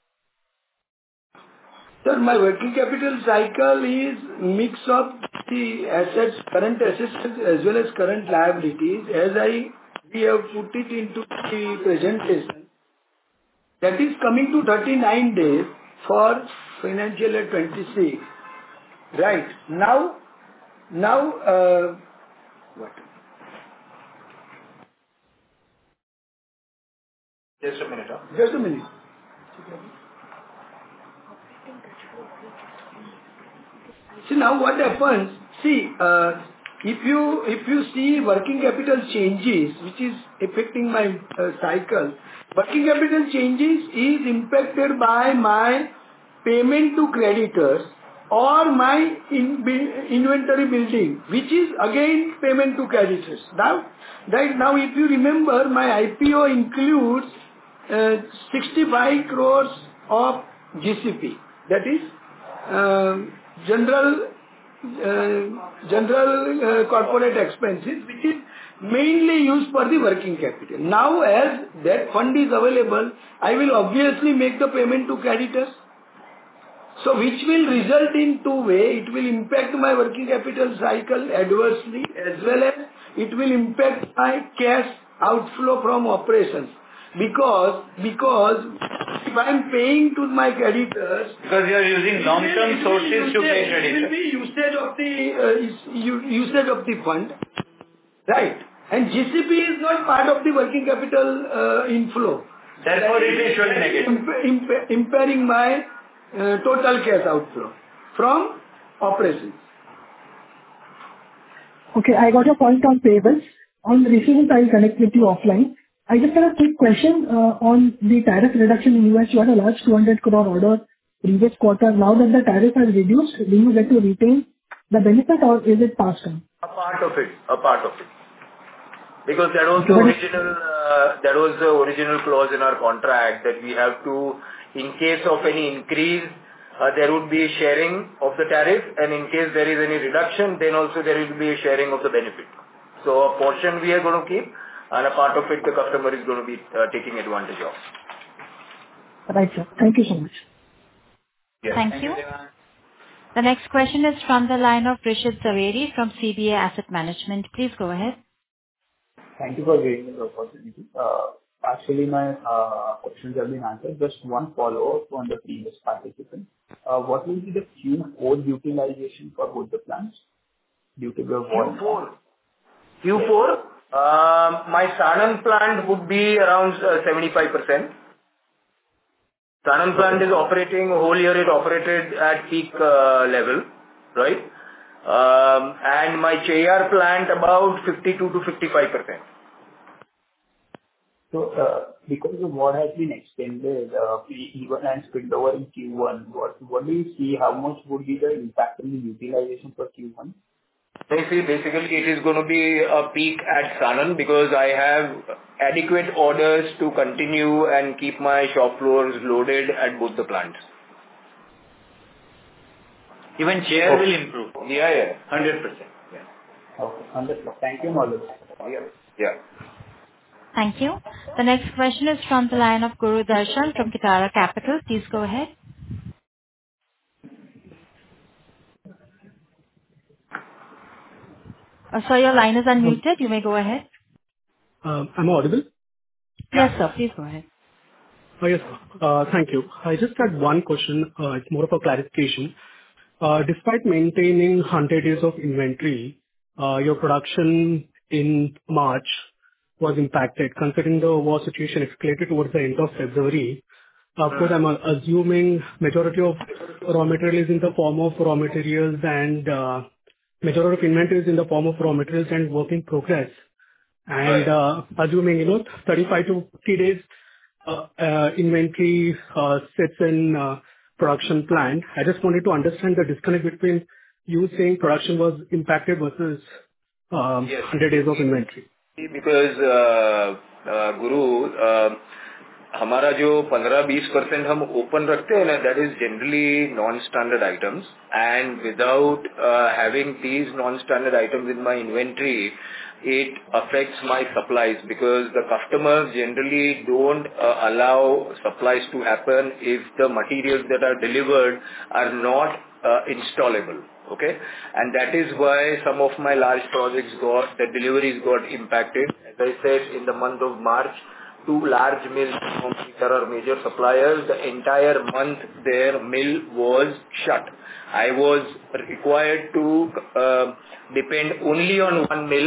Sir, my working capital cycle is mix of the assets, current assets as well as current liabilities. As I, we have put it into the presentation, that is coming to thirty-nine days for financial year twenty-six. Right. Now, now, uh, what? Just a minute. Huh? Just a minute. See, now what happens, see, uh, if you, if you see working capital changes, which is affecting my uh, cycle, working capital changes is impacted by my payment to creditors or my in, bu- inventory building, which is again payment to creditors. Now, right now, if you remember, my I P O includes uh, sixty-five crores of G C P. That is, um, general uh, general uh, corporate expenses, which is mainly used for the working capital. Now, as that fund is available, I will obviously make the payment to creditors. So, which will result in two ways. It will impact my working capital cycle adversely, as well as it will impact my cash outflow from operations. Because, because if I am paying to my creditors, because you are using long-term sources to pay creditors. It will be usage of the uh, usage of the fund, right? And G C P is not part of the working capital uh, inflow. Therefore, it is surely negative, imp- imp- impairing my uh, total cash outflow from operations. Okay, I got your point on payables. On receivables, I will connect with you offline. I just have a quick question uh, on the tariff reduction in U S. You had a large two hundred crore order previous quarter. Now that the tariff has reduced, do you get to retain the benefit or is it passed on? A part of it. A part of it. Because that was the original, uh, that was the original clause in our contract that we have to, in case of any increase, uh, there would be a sharing of the tariff, and in case there is any reduction, then also there will be a sharing of the benefit. So a portion we are going to keep, and a part of it the customer is going to be uh, taking advantage of. Right, sir. Thank you so much. Yes. Thank you. The next question is from the line of Rishit Zaveri from C B A Asset Management. Please go ahead. Thank you for giving me the opportunity. Uh, Actually, my uh, questions have been answered. Just one follow-up on the previous participant. Uh, What will be the Q four utilization for both the plants due to the war? Q four? Q four? Um, my Sanand plant would be around uh, seventy-five percent. Sanand plant is operating, whole year it operated at peak uh, level, right? Um, and my Cheyyar plant about fifty-two to fifty-five percent. So, uh, because the war has been extended, uh, even and spilled over in Q one, what what do you see, how much would be the impact on the utilization for Q one? I see, basically it is going to be a peak at Sanand because I have adequate orders to continue and keep my shop floors loaded at both the plants. Even Cheyyar will improve. Yeah, yeah. one hundred percent. Yeah. Okay, understood. Thank you, Malus. Yeah. Yeah. Thank you. The next question is from the line of Guru Darshan from Kitara Capital. Please go ahead. Uh, sir, your line is unmuted. You may go ahead. Um, Am I audible? Yes, sir. Please go ahead. Oh, yes, sir. Uh, Thank you. I just had one question. Uh, It's more of a clarification. Uh, Despite maintaining one hundred days of inventory, uh, your production in March was impacted. Considering the war situation escalated towards the end of February, of course, I'm uh, assuming majority of raw material is in the form of raw materials and uh, majority of inventory is in the form of raw materials and work in progress. And uh, assuming, you know, thirty-five to fifty days uh, uh, inventory uh, sits in uh, production plant, I just wanted to understand the disconnect between you saying production was impacted versus um, Yes. one hundred days of inventory. Because uh, uh, Guru uh, हमारा जो पंद्रह बीस percent हम open रखते हैं ना, that is generally non-standard items, and without uh, having these non-standard items in my inventory, it affects my supplies because the customers generally don't uh, allow supplies to happen if the materials that are delivered are not uh, installable. Okay, and that is why some of my large projects got, the deliveries got impacted. As I said, in the month of March, two large mills from which are our major suppliers, the entire month their mill was shut. I was required to uh, depend only on one mill,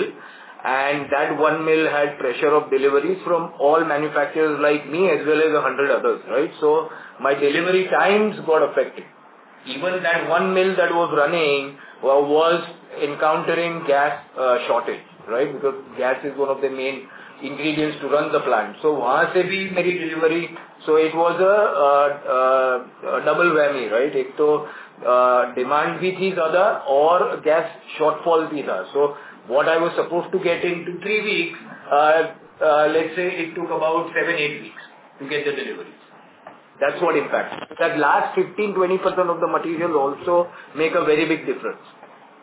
and that one mill had pressure of deliveries from all manufacturers like me as well as a hundred others, right? So my delivery times got affected. Even that one mill that was running uh, was encountering gas uh, shortage, right? Because gas is one of the main ingredients to run the plant. So वहाँ से भी मेरी delivery, so it was a, uh, uh, a double whammy, right? एक तो uh, demand भी थी ज़्यादा और gas shortfall भी था. So what I was supposed to get in two three weeks, uh, uh, let's say it took about seven eight weeks to get the delivery. That's what impacts. That last fifteen to twenty percent of the material also make a very big difference.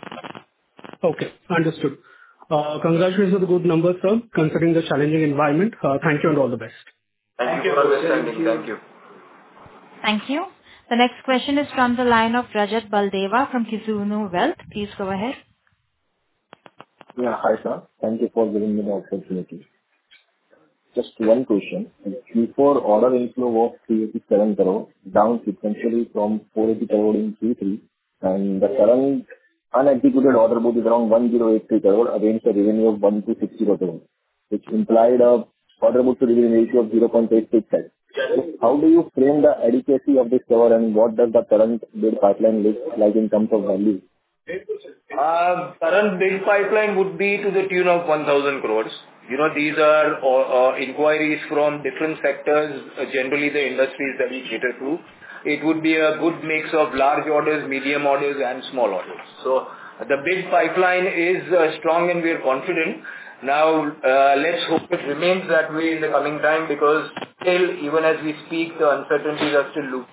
Okay, understood. Uh, Congratulations on the good numbers, sir, considering the challenging environment. Uh, Thank you and all the best. Thank you for understanding. Thank you. Thank you. The next question is from the line of Rajat Baldeva from Kizuna Wealth. Please go ahead. Yeah. Hi, sir. Thank you for giving me the opportunity. Just one question. In Q four, order inflow was three hundred eighty-seven crore, down sequentially from four hundred eighty crore in Q three, and the current unexecuted order book is around one thousand eighty-three crore against a revenue of one thousand two hundred sixty crore, which implied a order book to revenue ratio of zero point eight six. So how do you frame the adequacy of this cover, and what does the current bid pipeline look like in terms of value? Uh, Current bid pipeline would be to the tune of one thousand crores. You know, these are uh, uh, inquiries from different sectors, uh, generally the industries that we cater to. It would be a good mix of large orders, medium orders, and small orders. So the bid pipeline is uh, strong, and we are confident. Now, uh, let's hope it remains that way in the coming time, because still, even as we speak, the uncertainties are still looming.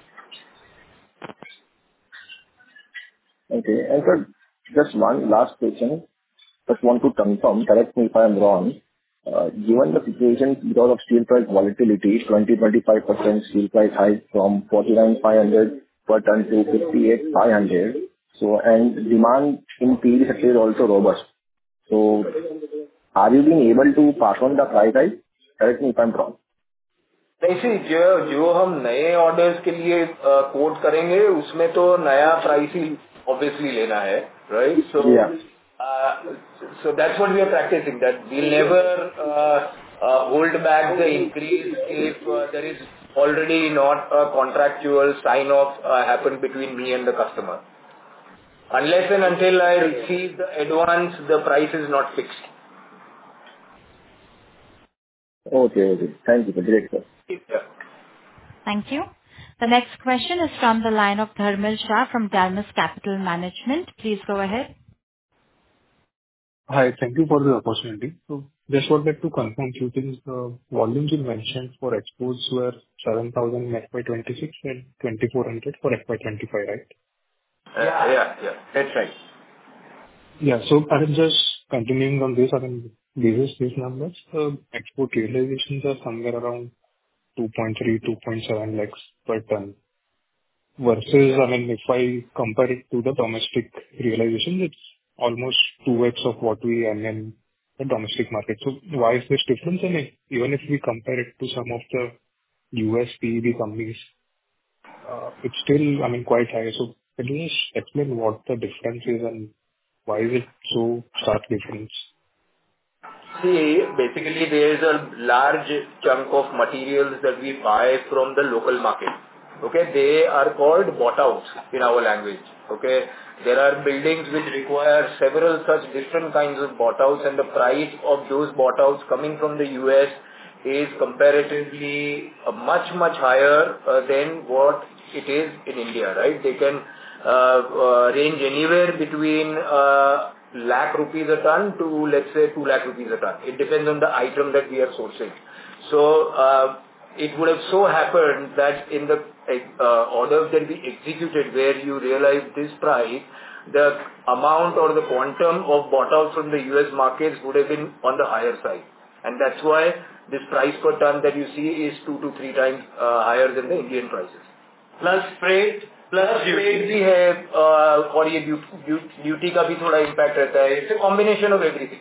Okay. And sir, just one last question. Just want to confirm, correct me if I am wrong. Uh, Given the situation because of steel price volatility, twenty to twenty-five percent steel price hike from forty-nine thousand five hundred per ton to fifty-eight thousand five hundred. So, and demand in P V sector is also robust. So, are you being able to pass on the price hike? Correct me if I'm wrong. ऐसे जो जो हम नए orders के लिए coat करेंगे उसमें तो नया प्राइस ही ऑब्वियसली लेना है, right? So so that's what we are practicing, that we'll never uh, uh, hold back the increase if uh, there is already not a contractual sign off uh, happen between me and the customer. Unless and until I receive the advance, the price is not fixed. Okay, okay. Thank you. Great, sir. Yeah. Thank you. The next question is from the line of Dharmil Shah from Dalmus Capital Management. Please go ahead. Hi, thank you for the opportunity. So just wanted to confirm few things. The volumes you mentioned for exports were seven thousand in F Y twenty-six and twenty-four hundred for F Y twenty-five, right? Yeah, yeah, yeah. That's right. Yeah. So I mean, just continuing on this, I mean, these these numbers, uh, export realizations are somewhere around two point three, two point seven lakhs per ton. Versus, I mean, if I compare it to the domestic realization, it's almost two x of what we earn in the domestic market. So why is this difference? And if, even if we compare it to some of the U S P E B companies, uh, it's still, I mean, quite high. So can you just explain what the difference is and why is it so stark difference? See, basically there is a large chunk of materials that we buy from the local market. Okay, they are called bought outs in our language. Okay, there are buildings which require several such different kinds of bought outs, and the price of those bought outs coming from the U S is comparatively uh, much much higher uh, than what it is in India. Right? They can uh, uh, range anywhere between uh, lakh rupees a ton to, let's say, two lakh rupees a ton. It depends on the item that we are sourcing. So uh, it would have so happened that in the uh, orders that we executed where you realize this price, the amount or the quantum of bought out from the U S markets would have been on the higher side. And that's why this price per ton that you see is two to three times uh, higher than the Indian prices. Plus freight, plus freight भी है uh, और ये duty का भी थोड़ा impact रहता है. It's a combination of everything.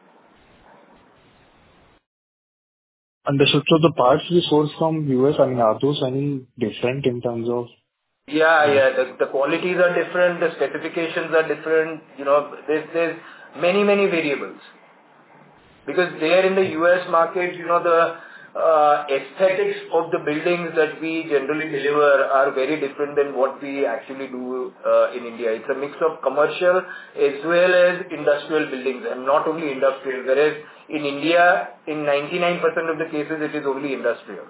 Understood. So the parts we source from U S, I mean, are those any different in terms of? Yeah, yeah. The, the qualities are different. The specifications are different. You know, there's there's many many variables. Because there in the U S market, you know, the uh, aesthetics of the buildings that we generally deliver are very different than what we actually do uh, in India. It's a mix of commercial as well as industrial buildings, and not only industrial, whereas in India, in ninety-nine percent of the cases, it is only industrial.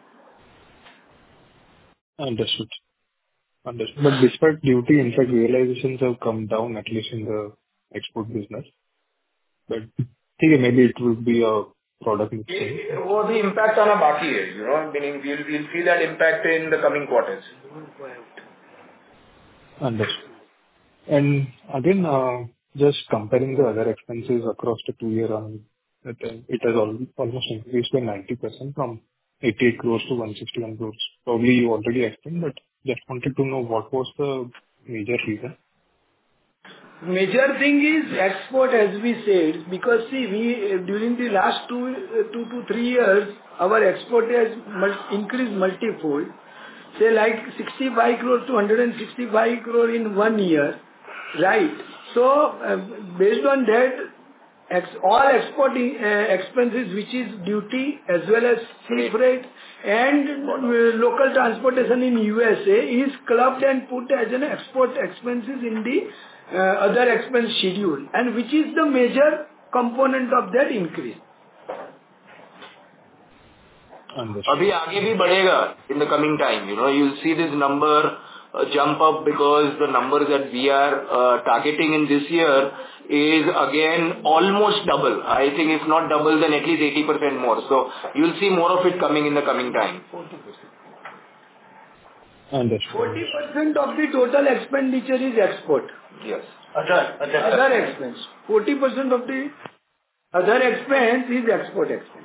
Understood. Understood. But despite duty, in fact, realizations have come down, at least in the export business. But okay, maybe it will be a product mix. वो भी impact आना बाकी है, you know, meaning we'll we'll see that impact in the coming quarters. Understood. And again, uh, just comparing the other expenses across the two year on, it it has al- almost increased by ninety percent from eighty-eight crores to one hundred sixty-one crores. Probably you already explained, but just wanted to know what was the major reason. Major thing is export, as we said, because see, we during the last two uh, two to three years, our export has mul- increased multifold. Say like sixty-five crore to one hundred sixty-five crore in one year, right? So uh, based on that, ex- all export uh, expenses, which is duty as well as sea freight and uh, local transportation in U S A, is clubbed and put as an export expenses in the uh, other expense schedule, and which is the major component of that increase. अभी आगे भी बढ़ेगा in the coming time. You know, you'll see this number uh, jump up because the numbers that we are uh, targeting in this year is again almost double. I think if not double, then at least eighty percent more. So you'll see more of it coming in the coming time. Understood. forty percent of the total expenditure is export. Yes. Other, other, other expense. forty percent of the other expense is export expense.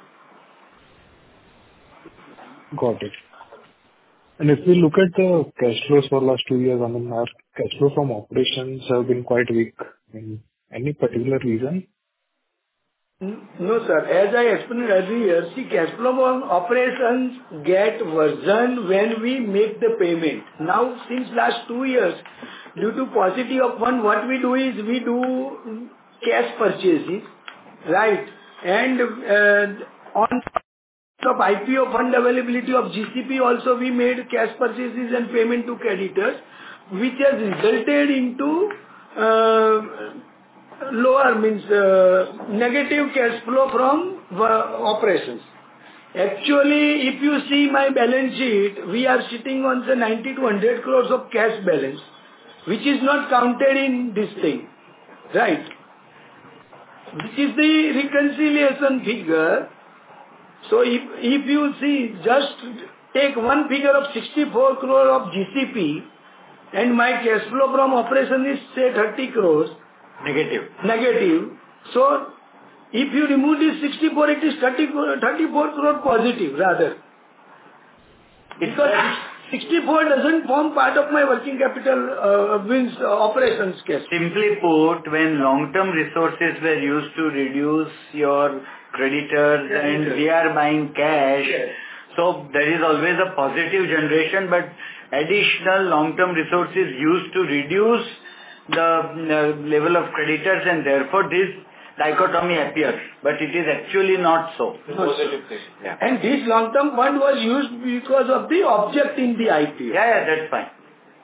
Got it. And if we look at the cash flows for last two years, I mean, our cash flow from operations have been quite weak. I mean, any particular reason? No, sir. As I explained earlier, see, cash flow from operations get worsened when we make the payment. Now, since last two years, due to paucity of fund, what we do is we do cash purchases, right? And uh, on of I P O fund availability of G C P also, we made cash purchases and payment to creditors, which has resulted into uh, lower, means uh, negative cash flow from uh, operations. Actually, if you see my balance sheet, we are sitting on the ninety to one hundred crores of cash balance, which is not counted in this thing, right? Which is the reconciliation figure. So if, if you see, just take one figure of sixty-four crore of G C P and my cash flow from operation is say thirty crores. Negative. Negative. So if you remove this sixty-four, it is thirty, thirty-four crore positive rather. Because sixty-four doesn't form part of my working capital uh, means uh, operations cash. Simply put, when long-term resources were used to reduce your creditors and we are buying cash, yes. So there is always a positive generation, but additional long-term resources used to reduce the uh, level of creditors, and therefore this dichotomy appears, but it is actually not so. Positive thing. Yeah. And this long-term fund was used because of the object in the I P O. Yeah, yeah, that's fine.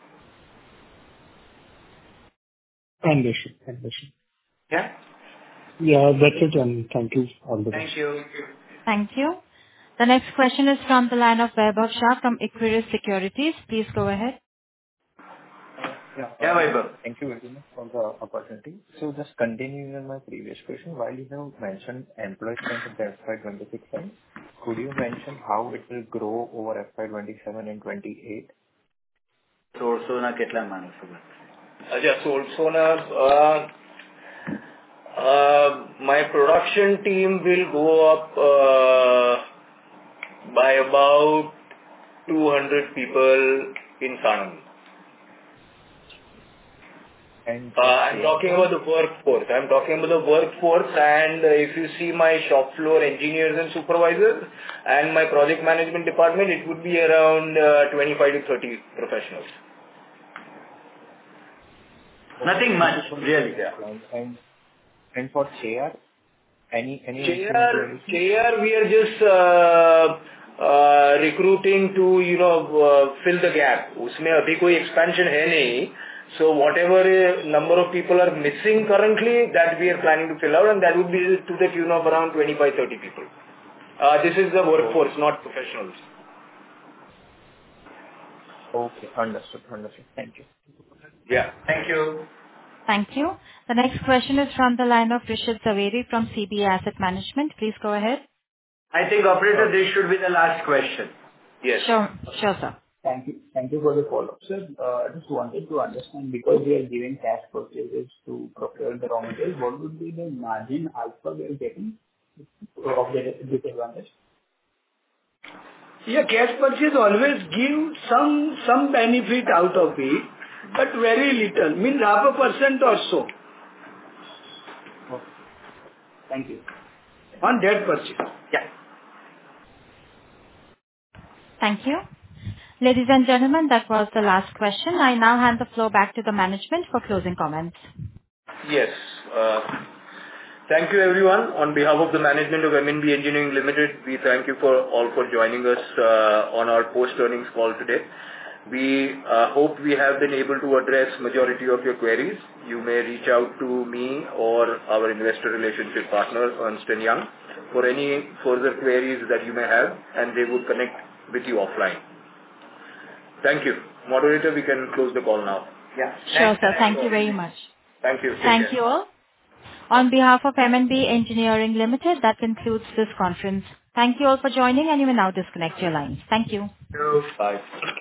Understood. Understood. Yeah? Yeah, that's it, and thank you all the best. Thank you. Thank you. The next question is from the line of Vaibhav Shah from Equirus Securities. Please go ahead. Yeah, yeah, Vaibhav. Thank you very much for the opportunity. So just continuing on my previous question, while you have mentioned employee strength at the F Y twenty-six end, could you mention how it will grow over F Y twenty-seven and twenty-eight? Sorsona કેટલા માણસો? Acha, Sorsona, uh, uh, my production team will go up uh, by about two hundred people in Sanand. And uh, I'm talking about the workforce. I'm talking about the workforce, and uh, if you see my shop floor engineers and supervisors and my project management department, it would be around uh, twenty-five to thirty professionals. Nothing much, really. Yeah. And and for chair, any any chair, chair, we are just uh, uh, recruiting to you know uh, fill the gap. उसमें अभी कोई expansion है नहीं. So whatever number of people are missing currently, that we are planning to fill out, and that would be to the tune of around twenty-five to thirty people. Uh, this is the workforce, not professionals. Okay, understood, understood. Thank you. Yeah, thank you. Thank you. The next question is from the line of Rishad Zaveri from C B A Asset Management. Please go ahead. I think, operator, this should be the last question. Yes. Sure, sure, sir. Thank you. Thank you for the follow-up. Sir, uh, I just wanted to understand, because we are giving cash purchases to procure the raw materials, what would be the margin alpha we are getting of the disadvantage? Yeah, cash purchase always give some some benefit out of it, but very little, means half a percent or so. Okay. Thank you. On that purchase. Yeah. Thank you. Ladies and gentlemen, that was the last question. I now hand the floor back to the management for closing comments. Yes. Uh, thank you, everyone. On behalf of the management of M N B Engineering Limited, we thank you for all for joining us uh, on our post-earnings call today. We uh, hope we have been able to address majority of your queries. You may reach out to me or our investor relationship partner, Ernst and Young, for any further queries that you may have, and they would connect with you offline. Thank you. Moderator, we can close the call now. Yeah. Sure, sir. Thank you very much. Thank you. Take Thank care. you all. On behalf of M N B Engineering Limited, that concludes this conference. Thank you all for joining, and you may now disconnect your lines. Thank you. Bye.